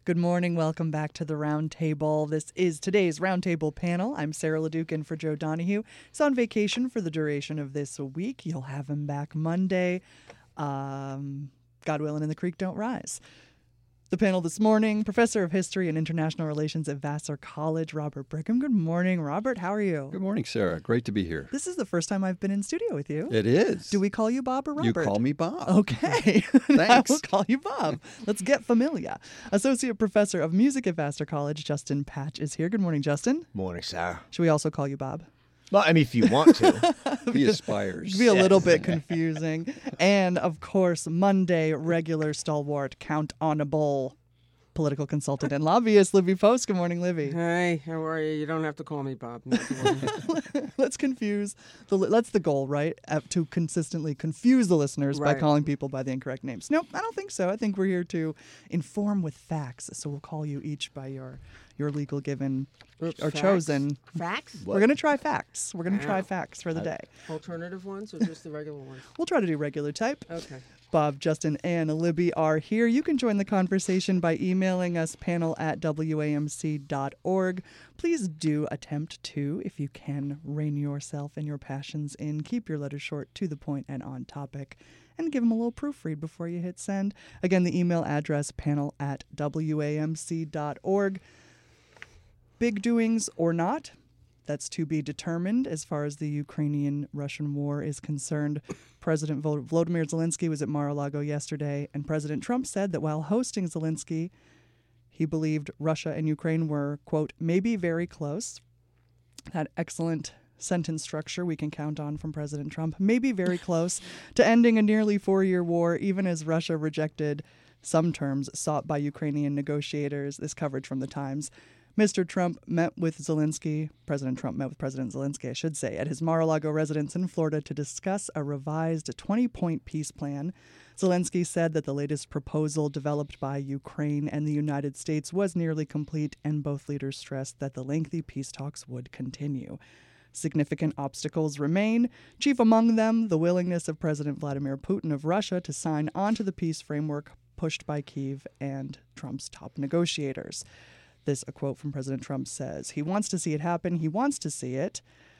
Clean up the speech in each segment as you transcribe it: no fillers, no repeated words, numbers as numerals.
Good morning. Welcome back to the Round Table. This is today's Roundtable panel. I'm Sarah LeDuc in for Joe Donahue. He's on vacation for the duration of this week. You'll have him back Monday. God willing, and the creek don't rise. The panel this morning, Professor of History and International Relations at Vassar College, Robert Brigham. Good morning, Robert. How are you? Good morning, Sarah. Great to be here. This is the first time I've been in studio with you. It is. Do we call you Bob or Robert? You call me Bob. Okay. Thanks. I will call you Bob. Let's get familiar. Associate Professor of Music at Vassar College, Justin Patch, is here. Good morning, Justin. Morning, Sarah. Should we also call you Bob? Well, I mean, if you want to. He aspires. It'd be a little bit confusing. And, of course, Monday, regular stalwart, Count Honorable political consultant and lobbyist, Libby Post. Good morning, Libby. Hey, how are you? You don't have to call me Bob. Let's confuse. That's the goal, right? To consistently confuse the listeners by Right. calling people by the incorrect names. Nope, I don't think so. I think we're here to inform with facts. So we'll call you each by your legal given Oops, or facts? chosen. Facts? We're going to try facts. We're going to try Wow. facts for the day. Alternative ones or just the regular ones? We'll try to do regular type. Okay. Bob, Justin, and Libby are here. You can join the conversation by emailing us panel@wamc.org. Please do attempt to, if you can, rein yourself and your passions in. Keep your letters short, to the point, and on topic. And give them a little proofread before you hit send. Again, the email address, panel@wamc.org. Big doings or not, that's to be determined as far as the Ukrainian-Russian war is concerned. President Volodymyr Zelensky was at Mar-a-Lago yesterday, and President Trump said that while hosting Zelensky, he believed Russia and Ukraine were, quote, maybe very close. That excellent sentence structure we can count on from President Trump. Maybe very close to ending a nearly 4-year war, even as Russia rejected some terms sought by Ukrainian negotiators. This coverage from the Times. Mr. Trump met with Zelensky, President Trump met with President Zelensky, I should say, at his Mar-a-Lago residence in Florida to discuss a revised 20-point peace plan. Zelensky said that the latest proposal developed by Ukraine and the United States was nearly complete, and both leaders stressed that the lengthy peace talks would continue. Significant obstacles remain, chief among them the willingness of President Vladimir Putin of Russia to sign onto the peace framework pushed by Kyiv and Trump's top negotiators. This, a quote from President Trump, says, he wants to see it happen. He wants to see it.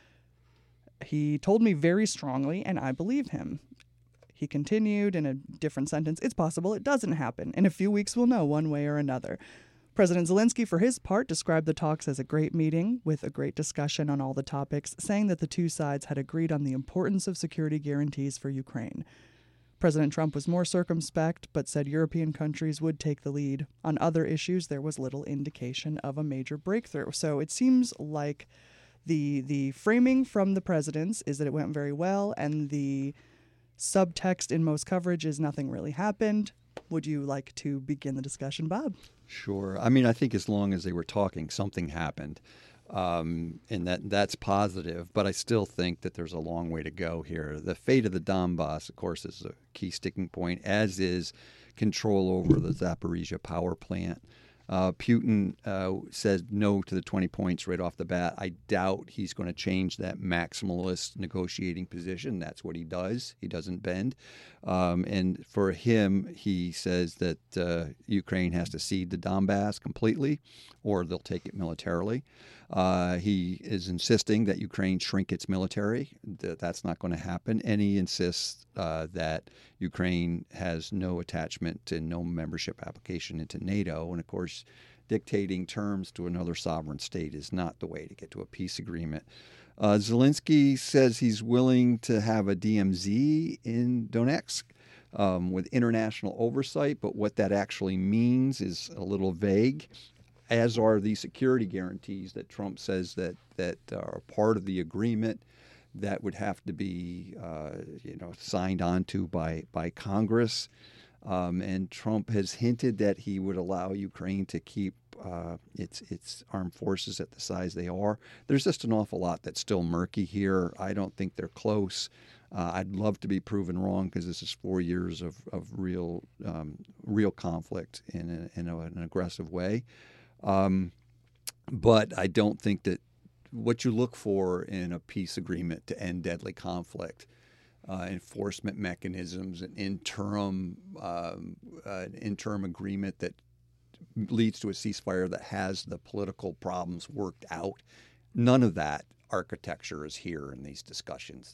He told me very strongly, and I believe him. He continued in a different sentence, it's possible it doesn't happen. In a few weeks, we'll know one way or another. President Zelensky, for his part, described the talks as a great meeting with a great discussion on all the topics, saying that the two sides had agreed on the importance of security guarantees for Ukraine. President Trump was more circumspect, but said European countries would take the lead. On other issues, there was little indication of a major breakthrough. So it seems like the framing from the presidents is that it went very well, and the subtext in most coverage is nothing really happened. Would you like to begin the discussion, Bob? Sure. I mean, I think as long as they were talking, something happened. And that's positive, but I still think that there's a long way to go here. The fate of the Donbass, of course, is a key sticking point, as is control over the Zaporizhia power plant. Putin said no to the 20 points right off the bat. I doubt he's going to change that maximalist negotiating position. That's what he does. He doesn't bend. And for him, he says that Ukraine has to cede the Donbass completely, or they'll take it militarily. He is insisting that Ukraine shrink its military. That's not going to happen. And he insists that Ukraine has no attachment and no membership application into NATO. And, of course, dictating terms to another sovereign state is not the way to get to a peace agreement. Zelensky says he's willing to have a DMZ in Donetsk with international oversight, but what that actually means is a little vague, as are the security guarantees that Trump says that are part of the agreement that would have to be signed onto by Congress. And Trump has hinted that he would allow Ukraine to keep its armed forces at the size they are. There's just an awful lot that's still murky here. I don't think they're close. I'd love to be proven wrong because this is 4 years of real conflict in an aggressive way. But I don't think that what you look for in a peace agreement to end deadly conflict, enforcement mechanisms, an interim agreement that leads to a ceasefire that has the political problems worked out. None of that architecture is here in these discussions.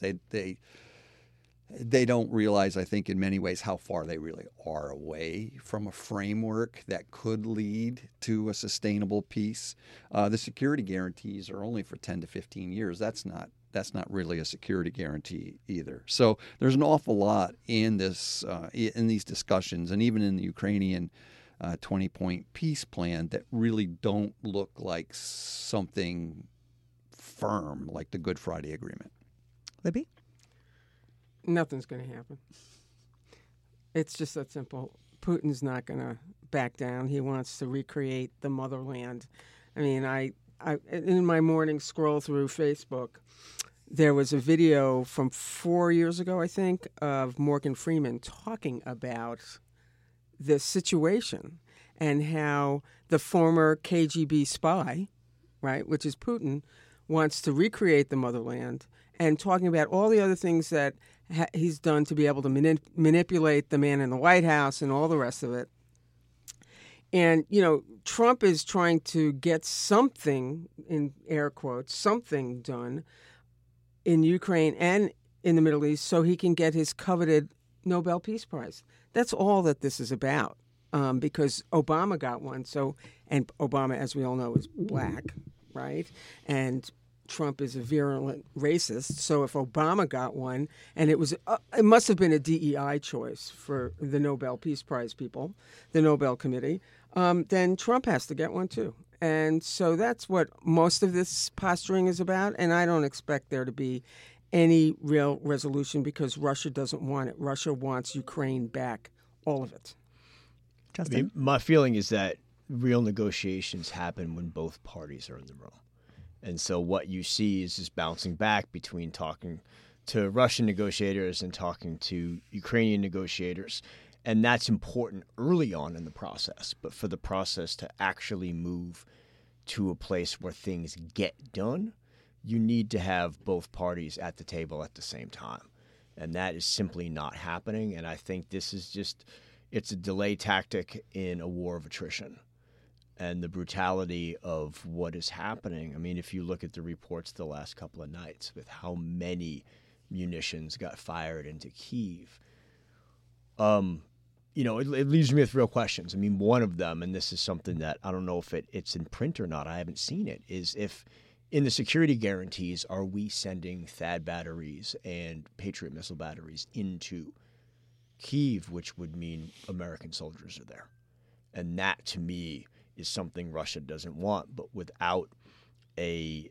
They don't realize, I think, in many ways how far they really are away from a framework that could lead to a sustainable peace. The security guarantees are only for 10 to 15 years. That's not really a security guarantee either. So there's an awful lot in this in these discussions, and even in the Ukrainian 20-point peace plan, that really don't look like something firm like the Good Friday Agreement. Libby? Nothing's going to happen. It's just that simple. Putin's not going to back down. He wants to recreate the motherland. I mean, I in my morning scroll through Facebook, there was a video from 4 years ago, I think, of Morgan Freeman talking about the situation and how the former KGB spy, right, which is Putin, wants to recreate the motherland, and talking about all the other things that he's done to be able to manipulate the man in the White House and all the rest of it. And, you know, Trump is trying to get something, in air quotes, something done in Ukraine and in the Middle East so he can get his coveted Nobel Peace Prize. That's all that this is about, because Obama got one. So, and Obama, as we all know, is black, right? And Trump is a virulent racist. So if Obama got one, and it must have been a DEI choice for the Nobel Peace Prize people, the Nobel Committee, then Trump has to get one too. And so that's what most of this posturing is about. And I don't expect there to be any real resolution because Russia doesn't want it. Russia wants Ukraine back, all of it. Justin? I mean, my feeling is that real negotiations happen when both parties are in the room. And so what you see is this bouncing back between talking to Russian negotiators and talking to Ukrainian negotiators. And that's important early on in the process. But for the process to actually move to a place where things get done, you need to have both parties at the table at the same time. And that is simply not happening. And I think this is it's a delay tactic in a war of attrition. And the brutality of what is happening. I mean, if you look at the reports the last couple of nights with how many munitions got fired into Kyiv, you know, it leaves me with real questions. I mean, one of them, and this is something that I don't know if it's in print or not, I haven't seen it, is if in the security guarantees, are we sending THAAD batteries and Patriot missile batteries into Kyiv, which would mean American soldiers are there. And that, to me, is something Russia doesn't want. But without a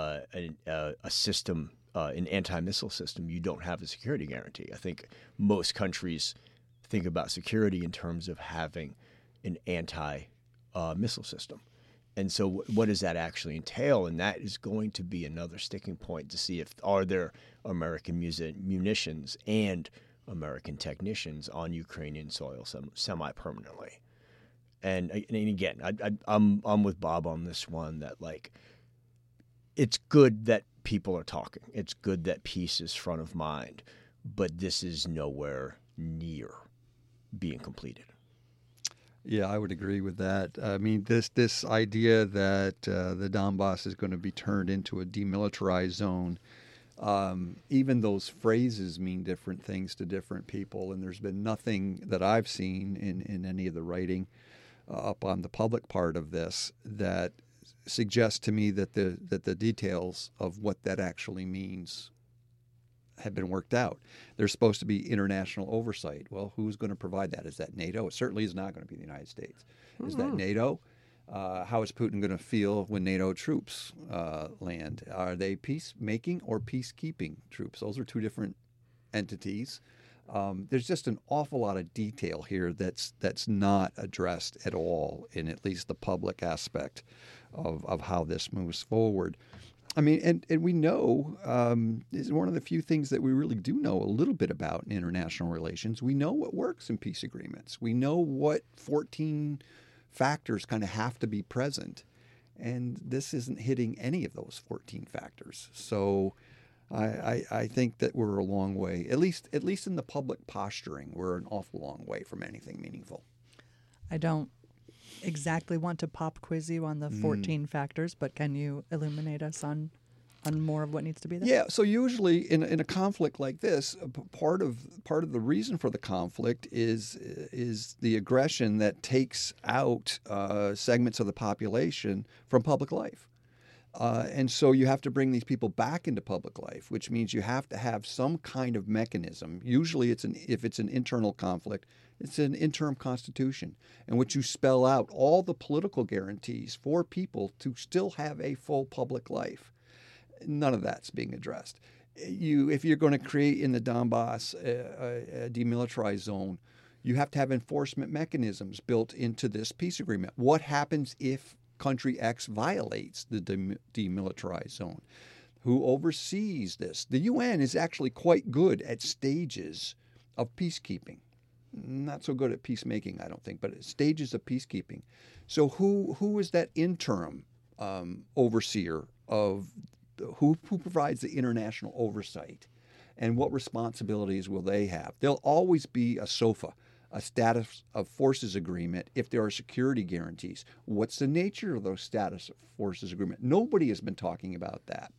system, an anti-missile system, you don't have a security guarantee. I think most countries think about security in terms of having an anti-missile system. And so what does that actually entail? And that is going to be another sticking point to see if are there American munitions and American technicians on Ukrainian soil semi-permanently. And again, I'm with Bob on this one that, like, it's good that people are talking. It's good that peace is front of mind, but this is nowhere near being completed. Yeah, I would agree with that. I mean, this idea that the Donbass is going to be turned into a demilitarized zone, even those phrases mean different things to different people, and there's been nothing that I've seen in any of the writing up on the public part of this that suggests to me that the details of what that actually means have been worked out. There's supposed to be international oversight. Well, who's going to provide that? Is that NATO? It certainly is not going to be the United States. Is that NATO? How is Putin going to feel when NATO troops land? Are they peacemaking or peacekeeping troops? Those are two different entities. There's just an awful lot of detail here that's not addressed at all in at least the public aspect of how this moves forward. I mean, and we know, this is one of the few things that we really do know a little bit about in international relations. We know what works in peace agreements. We know what 14 factors kind of have to be present. And this isn't hitting any of those 14 factors. So I think that we're a long way, at least in the public posturing, we're an awful long way from anything meaningful. I don't exactly want to pop quiz you on the 14 factors, but can you illuminate us on more of what needs to be there? Yeah. So usually in a conflict like this, part of the reason for the conflict is the aggression that takes out segments of the population from public life. And so you have to bring these people back into public life, which means you have to have some kind of mechanism. Usually if it's an internal conflict, it's an interim constitution in which you spell out all the political guarantees for people to still have a full public life. None of that's being addressed. If you're going to create in the Donbass a demilitarized zone, you have to have enforcement mechanisms built into this peace agreement. What happens if country X violates the demilitarized zone? Who oversees this? The UN is actually quite good at stages of peacekeeping. Not so good at peacemaking, I don't think, but at stages of peacekeeping. So who is that interim overseer of who provides the international oversight, and what responsibilities will they have? There'll always be a SOFA, a status of forces agreement, if there are security guarantees. What's the nature of those status of forces agreement? Nobody has been talking about that.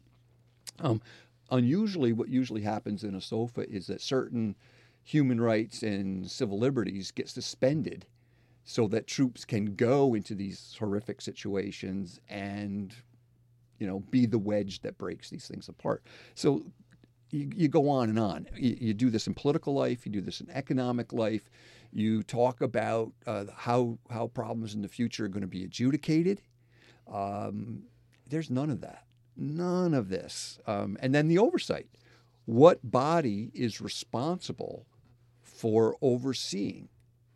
Unusually, what usually happens in a SOFA is that certain human rights and civil liberties get suspended so that troops can go into these horrific situations and be the wedge that breaks these things apart. So you go on and on. You do this in political life. You do this in economic life. You talk about how problems in the future are going to be adjudicated. There's none of that. None of this. And then the oversight. What body is responsible for overseeing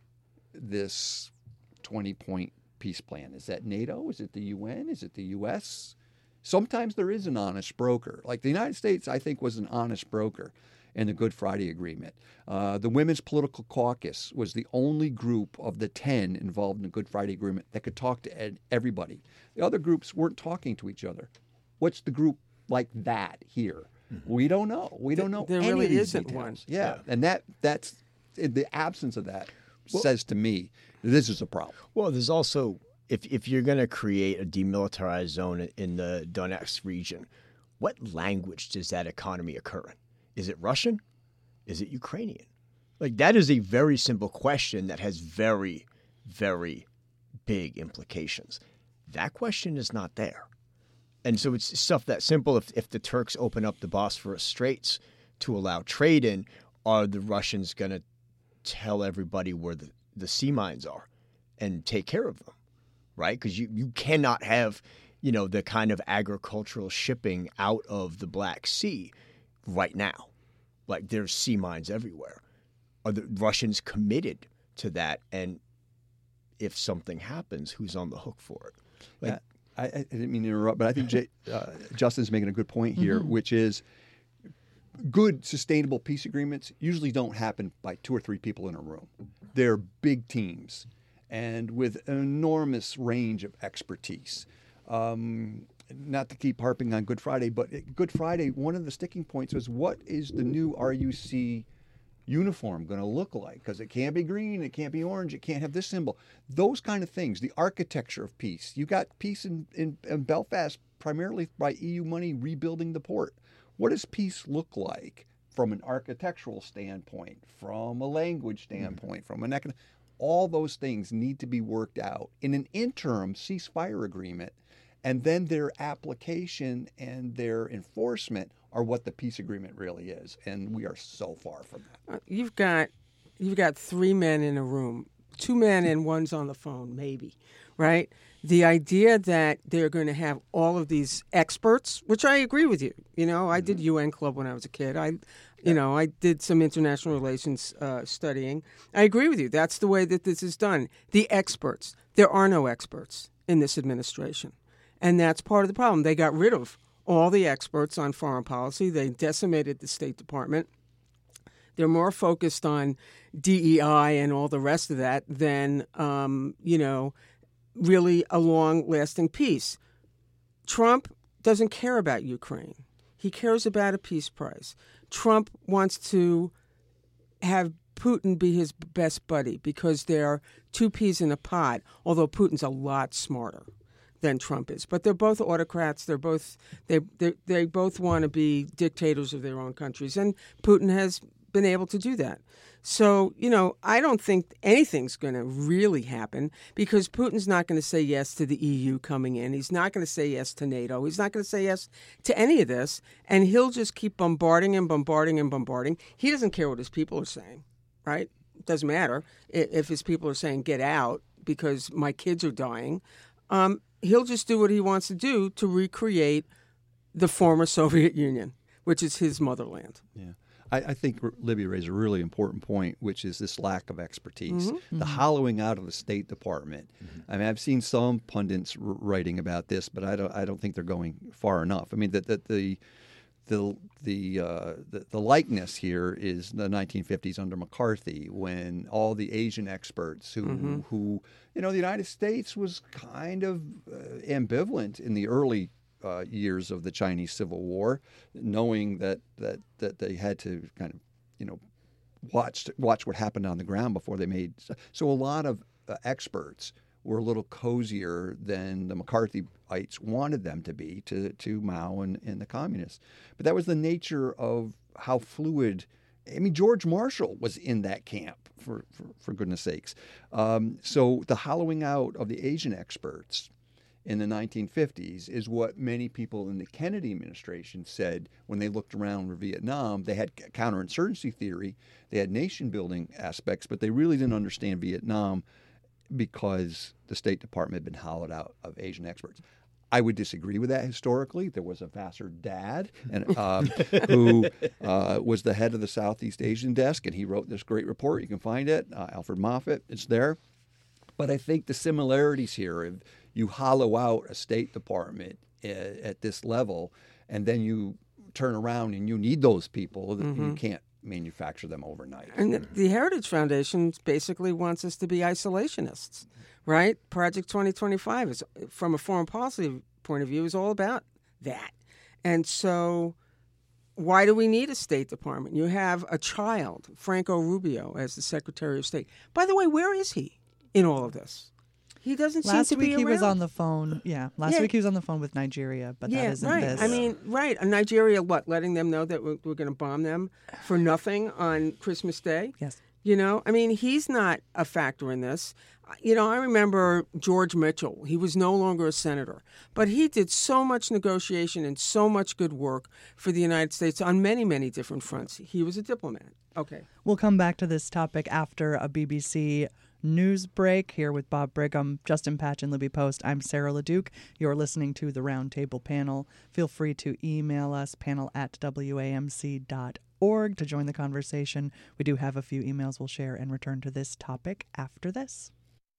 this 20-point peace plan? Is that NATO? Is it the UN? Is it the U.S.? Sometimes there is an honest broker. Like the United States, I think, was an honest broker in the Good Friday Agreement. The Women's Political Caucus was the only group of the 10 involved in the Good Friday Agreement that could talk to everybody. The other groups weren't talking to each other. What's the group like that here? Mm-hmm. We don't know. We don't know. There any really of these isn't details. one. Yeah, and that's the absence of that says to me this is a problem. Well, there's also, if you're going to create a demilitarized zone in the Donetsk region, what language does that economy occur in? Is it Russian? Is it Ukrainian? Like, that is a very simple question that has very, very big implications. That question is not there. And so it's stuff that simple. If the Turks open up the Bosphorus Straits to allow trade in, are the Russians going to tell everybody where the sea mines are and take care of them? Right? Because you cannot have, the kind of agricultural shipping out of the Black Sea right now. Like, there's sea mines everywhere. Are the Russians committed to that? And if something happens, who's on the hook for it? Like, I didn't mean to interrupt, but I think Justin's making a good point here, mm-hmm. which is good, sustainable peace agreements usually don't happen by 2 or 3 people in a room. They're big teams and with an enormous range of expertise. Not to keep harping on Good Friday, but Good Friday, one of the sticking points was, what is the new RUC uniform going to look like? Because it can't be green, it can't be orange, it can't have this symbol. Those kind of things, the architecture of peace. You got peace in Belfast primarily by EU money rebuilding the port. What does peace look like from an architectural standpoint, from a language standpoint, from an economic? All those things need to be worked out in an interim ceasefire agreement, and then their application and their enforcement are what the peace agreement really is, and we are so far from that. You've got 3 men in a room, 2 men and one's on the phone, maybe, right? The idea that they're going to have all of these experts, which I agree with you. I did UN Club when I was a kid. I did some international relations studying. I agree with you. That's the way that this is done. The experts. There are no experts in this administration. And that's part of the problem. They got rid of all the experts on foreign policy. They decimated the State Department. They're more focused on DEI and all the rest of that than, really a long-lasting peace. Trump doesn't care about Ukraine. He cares about a peace price. Trump wants to have Putin be his best buddy because they're two peas in a pod, although Putin's a lot smarter than Trump is. But they're both autocrats. They both want to be dictators of their own countries, and Putin has been able to do that. So, I don't think anything's going to really happen because Putin's not going to say yes to the EU coming in. He's not going to say yes to NATO. He's not going to say yes to any of this. And he'll just keep bombarding and bombarding and bombarding. He doesn't care what his people are saying, right? It doesn't matter if his people are saying, get out because my kids are dying. He'll just do what he wants to do to recreate the former Soviet Union, which is his motherland. Yeah. I think Libby raised a really important point, which is this lack of expertise, Mm-hmm. the hollowing out of the State Department. Mm-hmm. I mean, I've seen some pundits writing about this, but I don't think they're going far enough. I mean, the likeness here is the 1950s under McCarthy, when all the Asian experts who the United States was kind of ambivalent in the early years of the Chinese Civil War, knowing that they had to kind of watch what happened on the ground before they made. So a lot of experts were a little cozier than the McCarthyites wanted them to be to Mao and the communists. But that was the nature of how fluid. I mean, George Marshall was in that camp, for goodness sakes. So the hollowing out of the Asian experts in the 1950s is what many people in the Kennedy administration said when they looked around for Vietnam. They had counterinsurgency theory, they had nation-building aspects, but they really didn't understand Vietnam because the State Department had been hollowed out of Asian experts. I would disagree with that historically. There was a Vassar Dad who was the head of the Southeast Asian desk, and he wrote this great report. You can find it, Alfred Moffat. It's there. But I think the similarities here, if you hollow out a State Department at this level, and then you turn around and you need those people, you can't manufacture them overnight. And the Heritage Foundation basically wants us to be isolationists, right? Project 2025 is, from a foreign policy point of view, is all about that. And so why do we need a State Department? You have a child, Franco Rubio, as the Secretary of State. By the way, where is he in all of this? He doesn't seem to be around. Last week he was on the phone. Yeah, last week he was on the phone with Nigeria, but that isn't right. this. I mean, right. And Nigeria, letting them know that we're going to bomb them for nothing on Christmas Day? Yes. I mean, he's not a factor in this. I remember George Mitchell. He was no longer a senator, but he did so much negotiation and so much good work for the United States on many, many different fronts. He was a diplomat. Okay. We'll come back to this topic after a BBC news break. Here with Bob Brigham, Justin Patch, and Libby Post. I'm Sarah LeDuc. You're listening to the Roundtable Panel. Feel free to email us, panel@wamc.org, to join the conversation. We do have a few emails we'll share and return to this topic after this.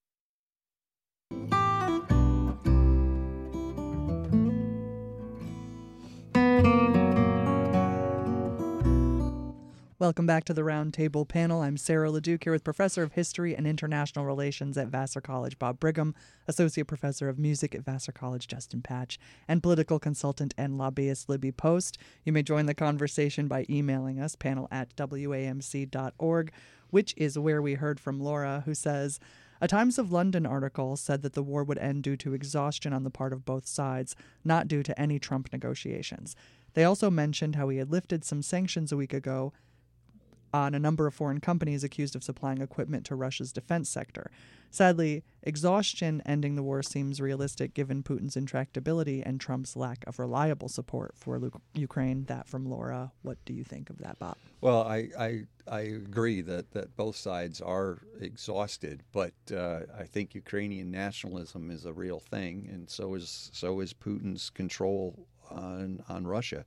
Welcome back to the Roundtable Panel. I'm Sarah LeDuc here with Professor of History and International Relations at Vassar College, Bob Brigham, Associate Professor of Music at Vassar College, Justin Patch, and political consultant and lobbyist Libby Post. You may join the conversation by emailing us, panel@wamc.org, which is where we heard from Laura, who says, a Times of London article said that the war would end due to exhaustion on the part of both sides, not due to any Trump negotiations. They also mentioned how he had lifted some sanctions a week ago on a number of foreign companies accused of supplying equipment to Russia's defense sector. Sadly, exhaustion ending the war seems realistic given Putin's intractability and Trump's lack of reliable support for Ukraine. That from Laura. What do you think of that, Bob? Well, I agree that both sides are exhausted, but I think Ukrainian nationalism is a real thing, and so is Putin's control on Russia.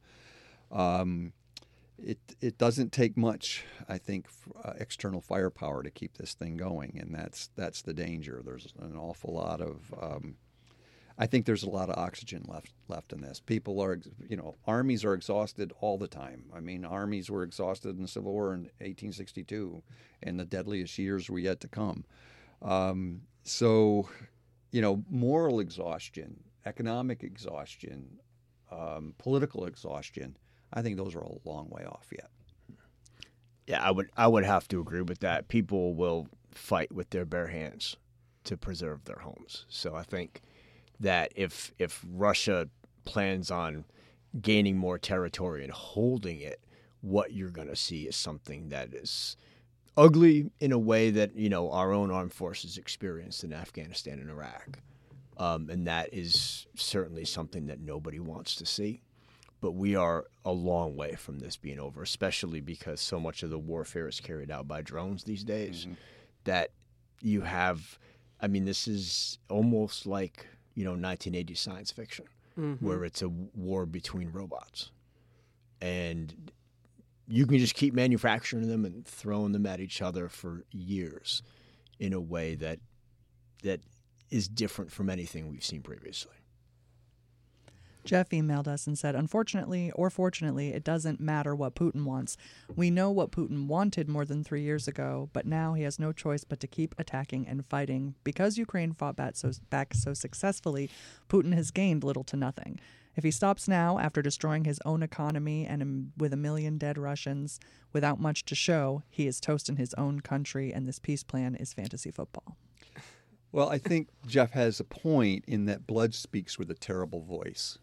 It doesn't take much, I think, external firepower to keep this thing going, and that's the danger. There's an awful lot of, I think there's a lot of oxygen left in this. People are, armies are exhausted all the time. I mean, armies were exhausted in the Civil War in 1862, and the deadliest years were yet to come. So, moral exhaustion, economic exhaustion, political exhaustion, I think those are a long way off yet. Yeah, I would have to agree with that. People will fight with their bare hands to preserve their homes. So I think that if Russia plans on gaining more territory and holding it, what you're going to see is something that is ugly in a way that, you know, our own armed forces experienced in Afghanistan and Iraq. And that is certainly something that nobody wants to see. But we are a long way from this being over, especially because so much of the warfare is carried out by drones these days. Mm-hmm. That you have, I mean, this is almost like, you know, 1980s science fiction, mm-hmm. where it's a war between robots. And you can just keep manufacturing them and throwing them at each other for years in a way that is different from anything we've seen previously. Jeff emailed us and said, unfortunately or fortunately, it doesn't matter what Putin wants. We know what Putin wanted more than 3 years ago, but now he has no choice but to keep attacking and fighting. Because Ukraine fought back so successfully, Putin has gained little to nothing. If he stops now, after destroying his own economy and with 1 million dead Russians, without much to show, he is toast in his own country, and this peace plan is fantasy football. Well, I think Jeff has a point in that blood speaks with a terrible voice.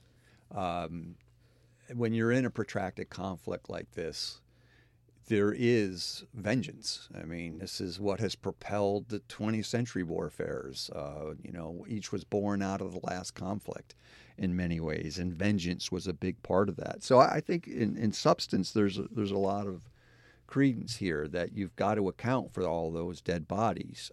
When you're in a protracted conflict like this, there is vengeance. I mean, this is what has propelled the 20th century warfares. You know, each was born out of the last conflict in many ways, and vengeance was a big part of that. So I think in substance, there's a lot of credence here that you've got to account for all those dead bodies.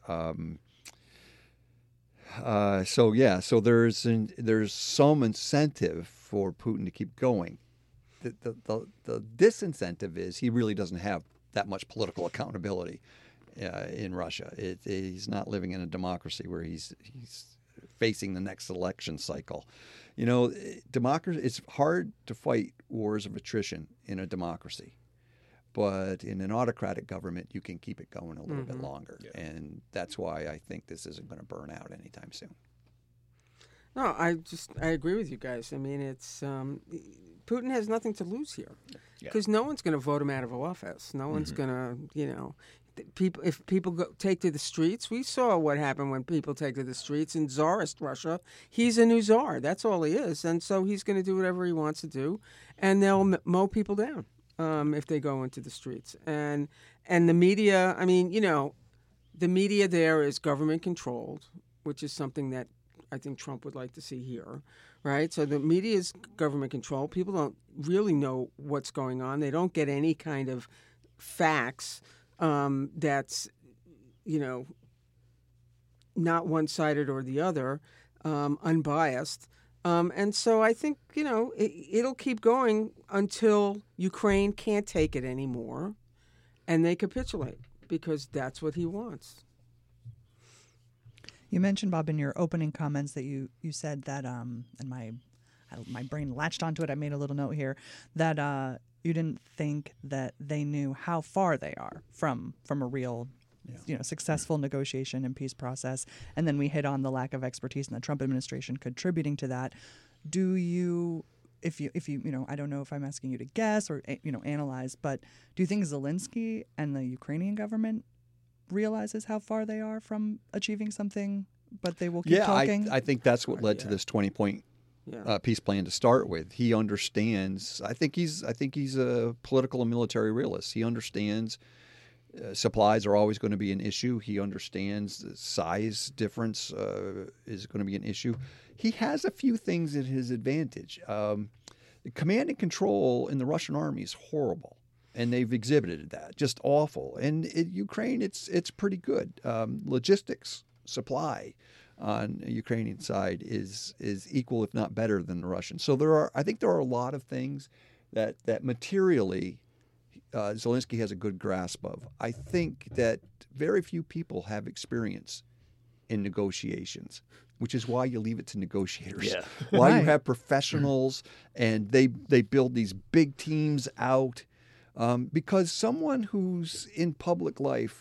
So there's some incentive for Putin to keep going. The disincentive is he really doesn't have that much political accountability in Russia. He's not living in a democracy where he's facing the next election cycle. You know, democracy. It's hard to fight wars of attrition in a democracy. But in an autocratic government, you can keep it going a little bit longer. Yeah. And that's why I think this isn't going to burn out anytime soon. No, I agree with you guys. I mean, it's Putin has nothing to lose here because no one's going to vote him out of office. No one's going to, you know, if people take to the streets. We saw what happened when people take to the streets in Tsarist Russia. He's a new czar. That's all he is. And so he's going to do whatever he wants to do, and they'll mow people down. If they go into the streets. And the media, I mean, you know, the media there is government controlled, which is something that I think Trump would like to see here, right? So the media is government controlled. People don't really know what's going on. They don't get any kind of facts that's, you know, not one-sided or the other, unbiased. And so I think, you know, it'll keep going until Ukraine can't take it anymore and they capitulate because that's what he wants. You mentioned, Bob, in your opening comments that you said that, and my brain latched onto it, I made a little note here, that you didn't think that they knew how far they are from a real successful negotiation and peace process. And then we hit on the lack of expertise in the Trump administration contributing to that. Do you, if you I don't know if I'm asking you to guess or, analyze, but do you think Zelensky and the Ukrainian government realizes how far they are from achieving something, but they will keep talking? I think that's what led to this 20-point peace plan to start with. He understands. I think he's a political and military realist. He understands supplies are always going to be an issue. He understands the size difference is going to be an issue. He has a few things at his advantage. Command and control in the Russian army is horrible, and they've exhibited that, just awful. And in Ukraine, it's pretty good. Logistics, supply on the Ukrainian side is equal, if not better, than the Russian. So I think there are a lot of things that materially Zelensky has a good grasp of. I think that very few people have experience in negotiations, which is why you leave it to negotiators. Yeah. Why you have professionals and they build these big teams out. Because someone who's in public life,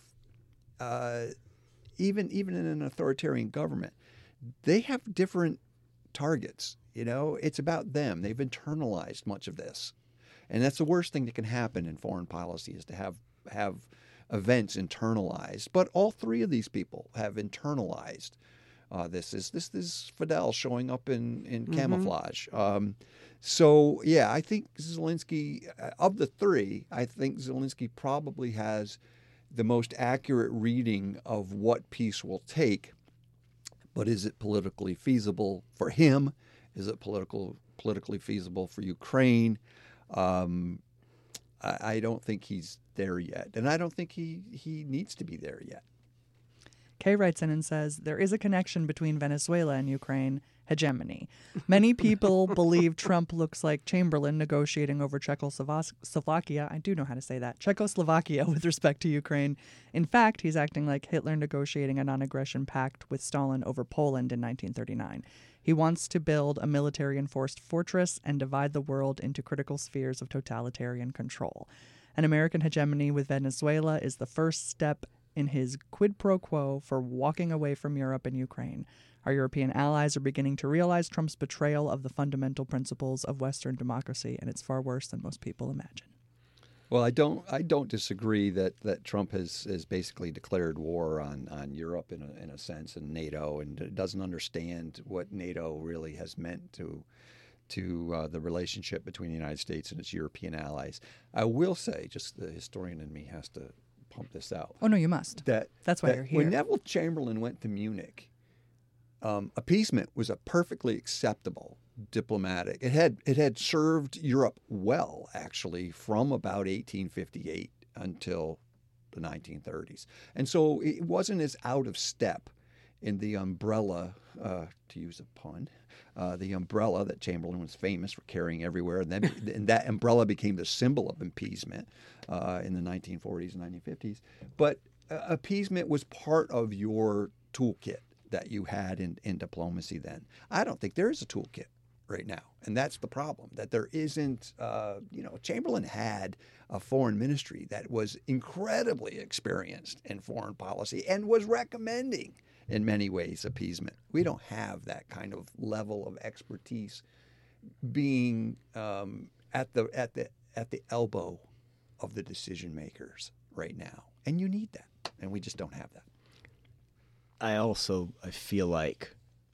even in an authoritarian government, they have different targets. It's about them. They've internalized much of this. And that's the worst thing that can happen in foreign policy, is to have have events internalized. But all three of these people have internalized this is Fidel showing up in camouflage. So, yeah, I think Zelensky, of the three, I think Zelensky probably has the most accurate reading of what peace will take. But is it politically feasible for him? Is it politically feasible for Ukraine? I don't think he's there yet. And I don't think he needs to be there yet. Kay writes in and says, there is a connection between Venezuela and Ukraine hegemony. Many people believe Trump looks like Chamberlain negotiating over Czechoslovakia. I do know how to say that. Czechoslovakia with respect to Ukraine. In fact, he's acting like Hitler negotiating a non-aggression pact with Stalin over Poland in 1939. He wants to build a military-enforced fortress and divide the world into critical spheres of totalitarian control. An American hegemony with Venezuela is the first step in his quid pro quo for walking away from Europe and Ukraine. Our European allies are beginning to realize Trump's betrayal of the fundamental principles of Western democracy, and it's far worse than most people imagine. Well, I don't disagree that Trump has basically declared war on Europe in a sense, and NATO, and doesn't understand what NATO really has meant to the relationship between the United States and its European allies. I will say, just the historian in me has to pump this out. Oh, no, you must. That's why you're here. When Neville Chamberlain went to Munich, appeasement was a perfectly acceptable diplomatic. It had served Europe well, actually, from about 1858 until the 1930s. And so it wasn't as out of step in the umbrella, to use a pun, the umbrella that Chamberlain was famous for carrying everywhere. And then and that umbrella became the symbol of appeasement in the 1940s and 1950s. But appeasement was part of your toolkit that you had in diplomacy then. I don't think there is a toolkit right now. And that's the problem, that there isn't, Chamberlain had a foreign ministry that was incredibly experienced in foreign policy and was recommending, in many ways, appeasement. We don't have that kind of level of expertise being at the elbow of the decision makers right now. And you need that. And we just don't have that. I feel like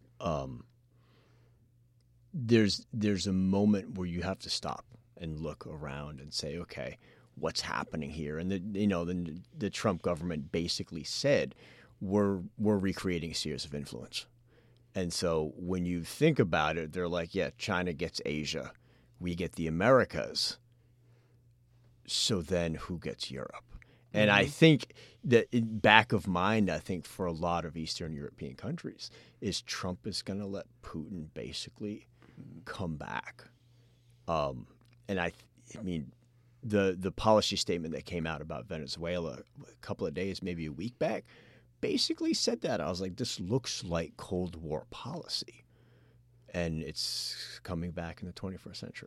there's a moment where you have to stop and look around and say, okay, what's happening here? And the Trump government basically said we're recreating spheres of influence. And so when you think about it, they're like, yeah, China gets Asia, we get the Americas. So then who gets Europe? And I think that in back of mind, I think for a lot of Eastern European countries, is Trump is going to let Putin basically come back. And I mean, the policy statement that came out about Venezuela a couple of days, maybe a week back, basically said that. I was like, this looks like Cold War policy. And it's coming back in the 21st century.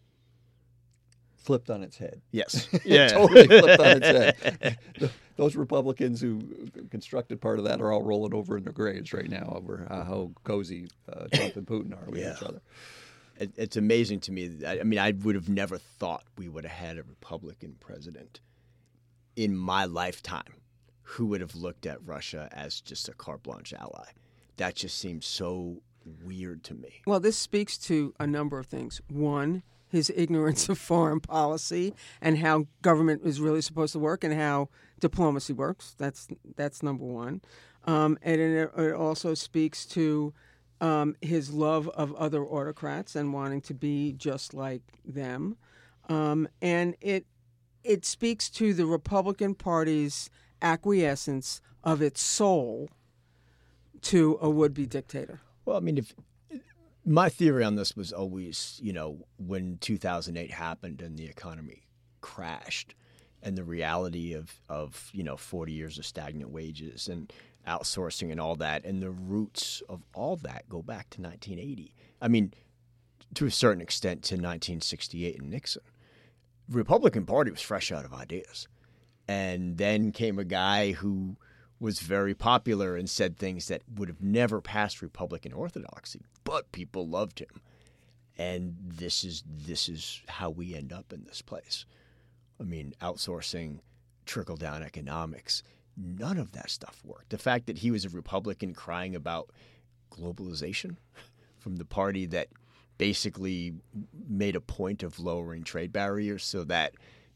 Flipped on its head. Yes. Yeah. Totally flipped on its head. Those Republicans who constructed part of that are all rolling over in their graves right now over how cozy Trump and Putin are with each other. It's amazing to me. I mean, I would have never thought we would have had a Republican president in my lifetime who would have looked at Russia as just a carte blanche ally. That just seems so weird to me. Well, this speaks to a number of things. One, his ignorance of foreign policy and how government is really supposed to work and how diplomacy works. That's number one. And it also speaks to his love of other autocrats and wanting to be just like them. And it speaks to the Republican Party's acquiescence of its soul to a would-be dictator. Well, I mean, my theory on this was always, when 2008 happened and the economy crashed and the reality of 40 years of stagnant wages and outsourcing and all that, and the roots of all that go back to 1980. I mean, to a certain extent to 1968 and Nixon. The Republican Party was fresh out of ideas. And then came a guy who was very popular and said things that would have never passed Republican orthodoxy, but people loved him. And this is how we end up in this place. I mean, outsourcing trickle-down economics. None of that stuff worked. The fact that he was a Republican crying about globalization from the party that basically made a point of lowering trade barriers so that,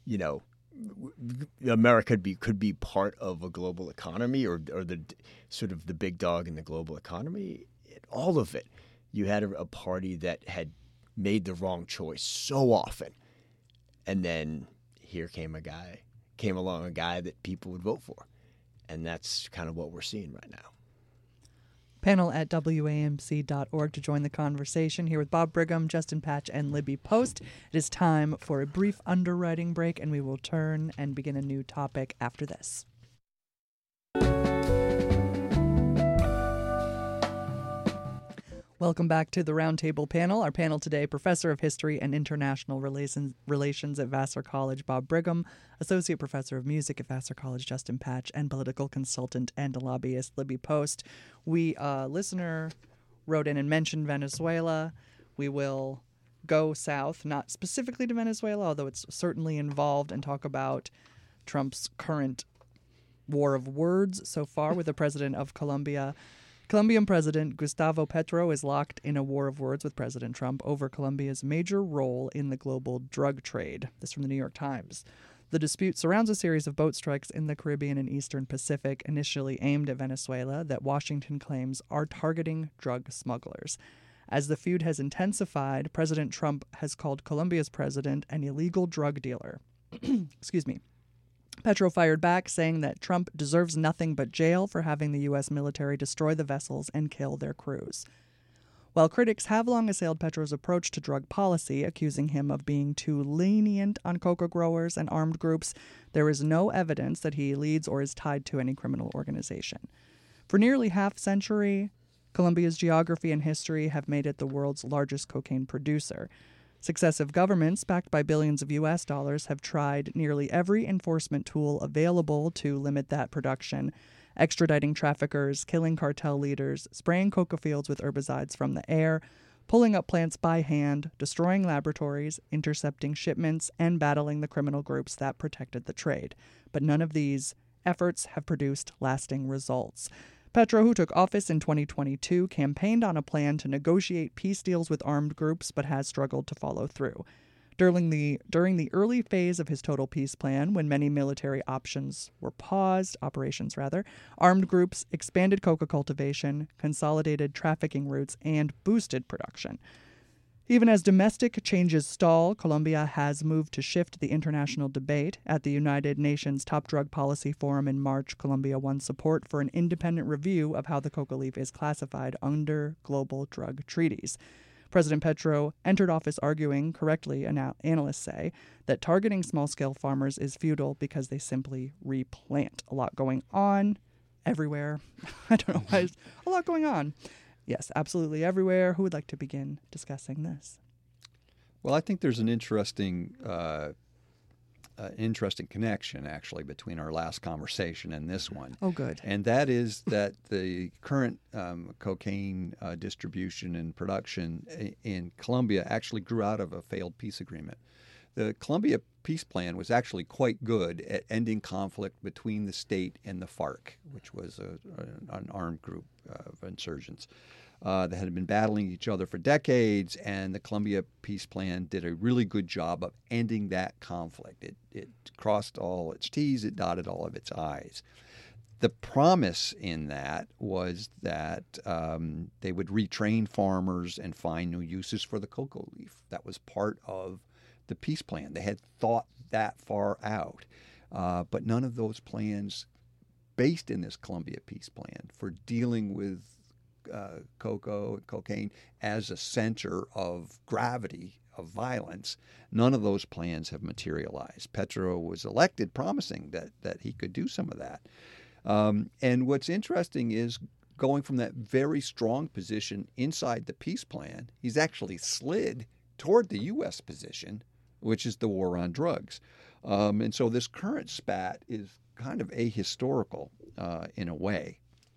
America could be part of a global economy or the sort of the big dog in the global economy. All of it, you had a party that had made the wrong choice so often, and then here came along a guy that people would vote for, and that's kind of what we're seeing right now. Panel at WAMC.org to join the conversation. Here with Bob Brigham, Justin Patch, and Libby Post. It is time for a brief underwriting break, and we will turn and begin a new topic after this. Welcome back to the Roundtable panel. Our panel today, Professor of History and International Relations at Vassar College, Bob Brigham, Associate Professor of Music at Vassar College, Justin Patch, and political consultant and lobbyist, Libby Post. A listener wrote in and mentioned Venezuela. We will go south, not specifically to Venezuela, although it's certainly involved, and talk about Trump's current war of words so far with the president of Colombia. Colombian President Gustavo Petro is locked in a war of words with President Trump over Colombia's major role in the global drug trade. This from the New York Times. The dispute surrounds a series of boat strikes in the Caribbean and Eastern Pacific, initially aimed at Venezuela, that Washington claims are targeting drug smugglers. As the feud has intensified, President Trump has called Colombia's president an illegal drug dealer. Excuse me. Petro fired back, saying that Trump deserves nothing but jail for having the U.S. military destroy the vessels and kill their crews. While critics have long assailed Petro's approach to drug policy, accusing him of being too lenient on coca growers and armed groups, there is no evidence that he leads or is tied to any criminal organization. For nearly half a century, Colombia's geography and history have made it the world's largest cocaine producer. Successive governments, backed by billions of U.S. dollars, have tried nearly every enforcement tool available to limit that production, extraditing traffickers, killing cartel leaders, spraying coca fields with herbicides from the air, pulling up plants by hand, destroying laboratories, intercepting shipments, and battling the criminal groups that protected the trade. But none of these efforts have produced lasting results. Petro, who took office in 2022, campaigned on a plan to negotiate peace deals with armed groups, but has struggled to follow through. During the early phase of his total peace plan, when many military operations were paused, armed groups expanded coca cultivation, consolidated trafficking routes, and boosted production. Even as domestic changes stall, Colombia has moved to shift the international debate. At the United Nations Top Drug Policy Forum in March, Colombia won support for an independent review of how the coca leaf is classified under global drug treaties. President Petro entered office arguing, correctly analysts say, that targeting small-scale farmers is futile because they simply replant. A lot going on everywhere. I don't know why. There's a lot going on. Yes, absolutely everywhere. Who would like to begin discussing this? Well, I think there's an interesting connection, actually, between our last conversation and this one. Oh, good. And that is that the current cocaine distribution and production in Colombia actually grew out of a failed peace agreement. The Colombia peace plan was actually quite good at ending conflict between the state and the FARC, which was an armed group of insurgents that had been battling each other for decades, and the Colombia peace plan did a really good job of ending that conflict. It crossed all its T's, it dotted all of its I's. The promise in that was that they would retrain farmers and find new uses for the cocoa leaf. That was part of the peace plan. They had thought that far out, but none of those plans based in this Colombia peace plan for dealing with cocoa and cocaine as a center of gravity of violence, none of those plans have materialized. Petro was elected promising that he could do some of that. And what's interesting is going from that very strong position inside the peace plan, he's actually slid toward the U.S. position, which is the war on drugs. And so this current spat is kind of ahistorical in a way.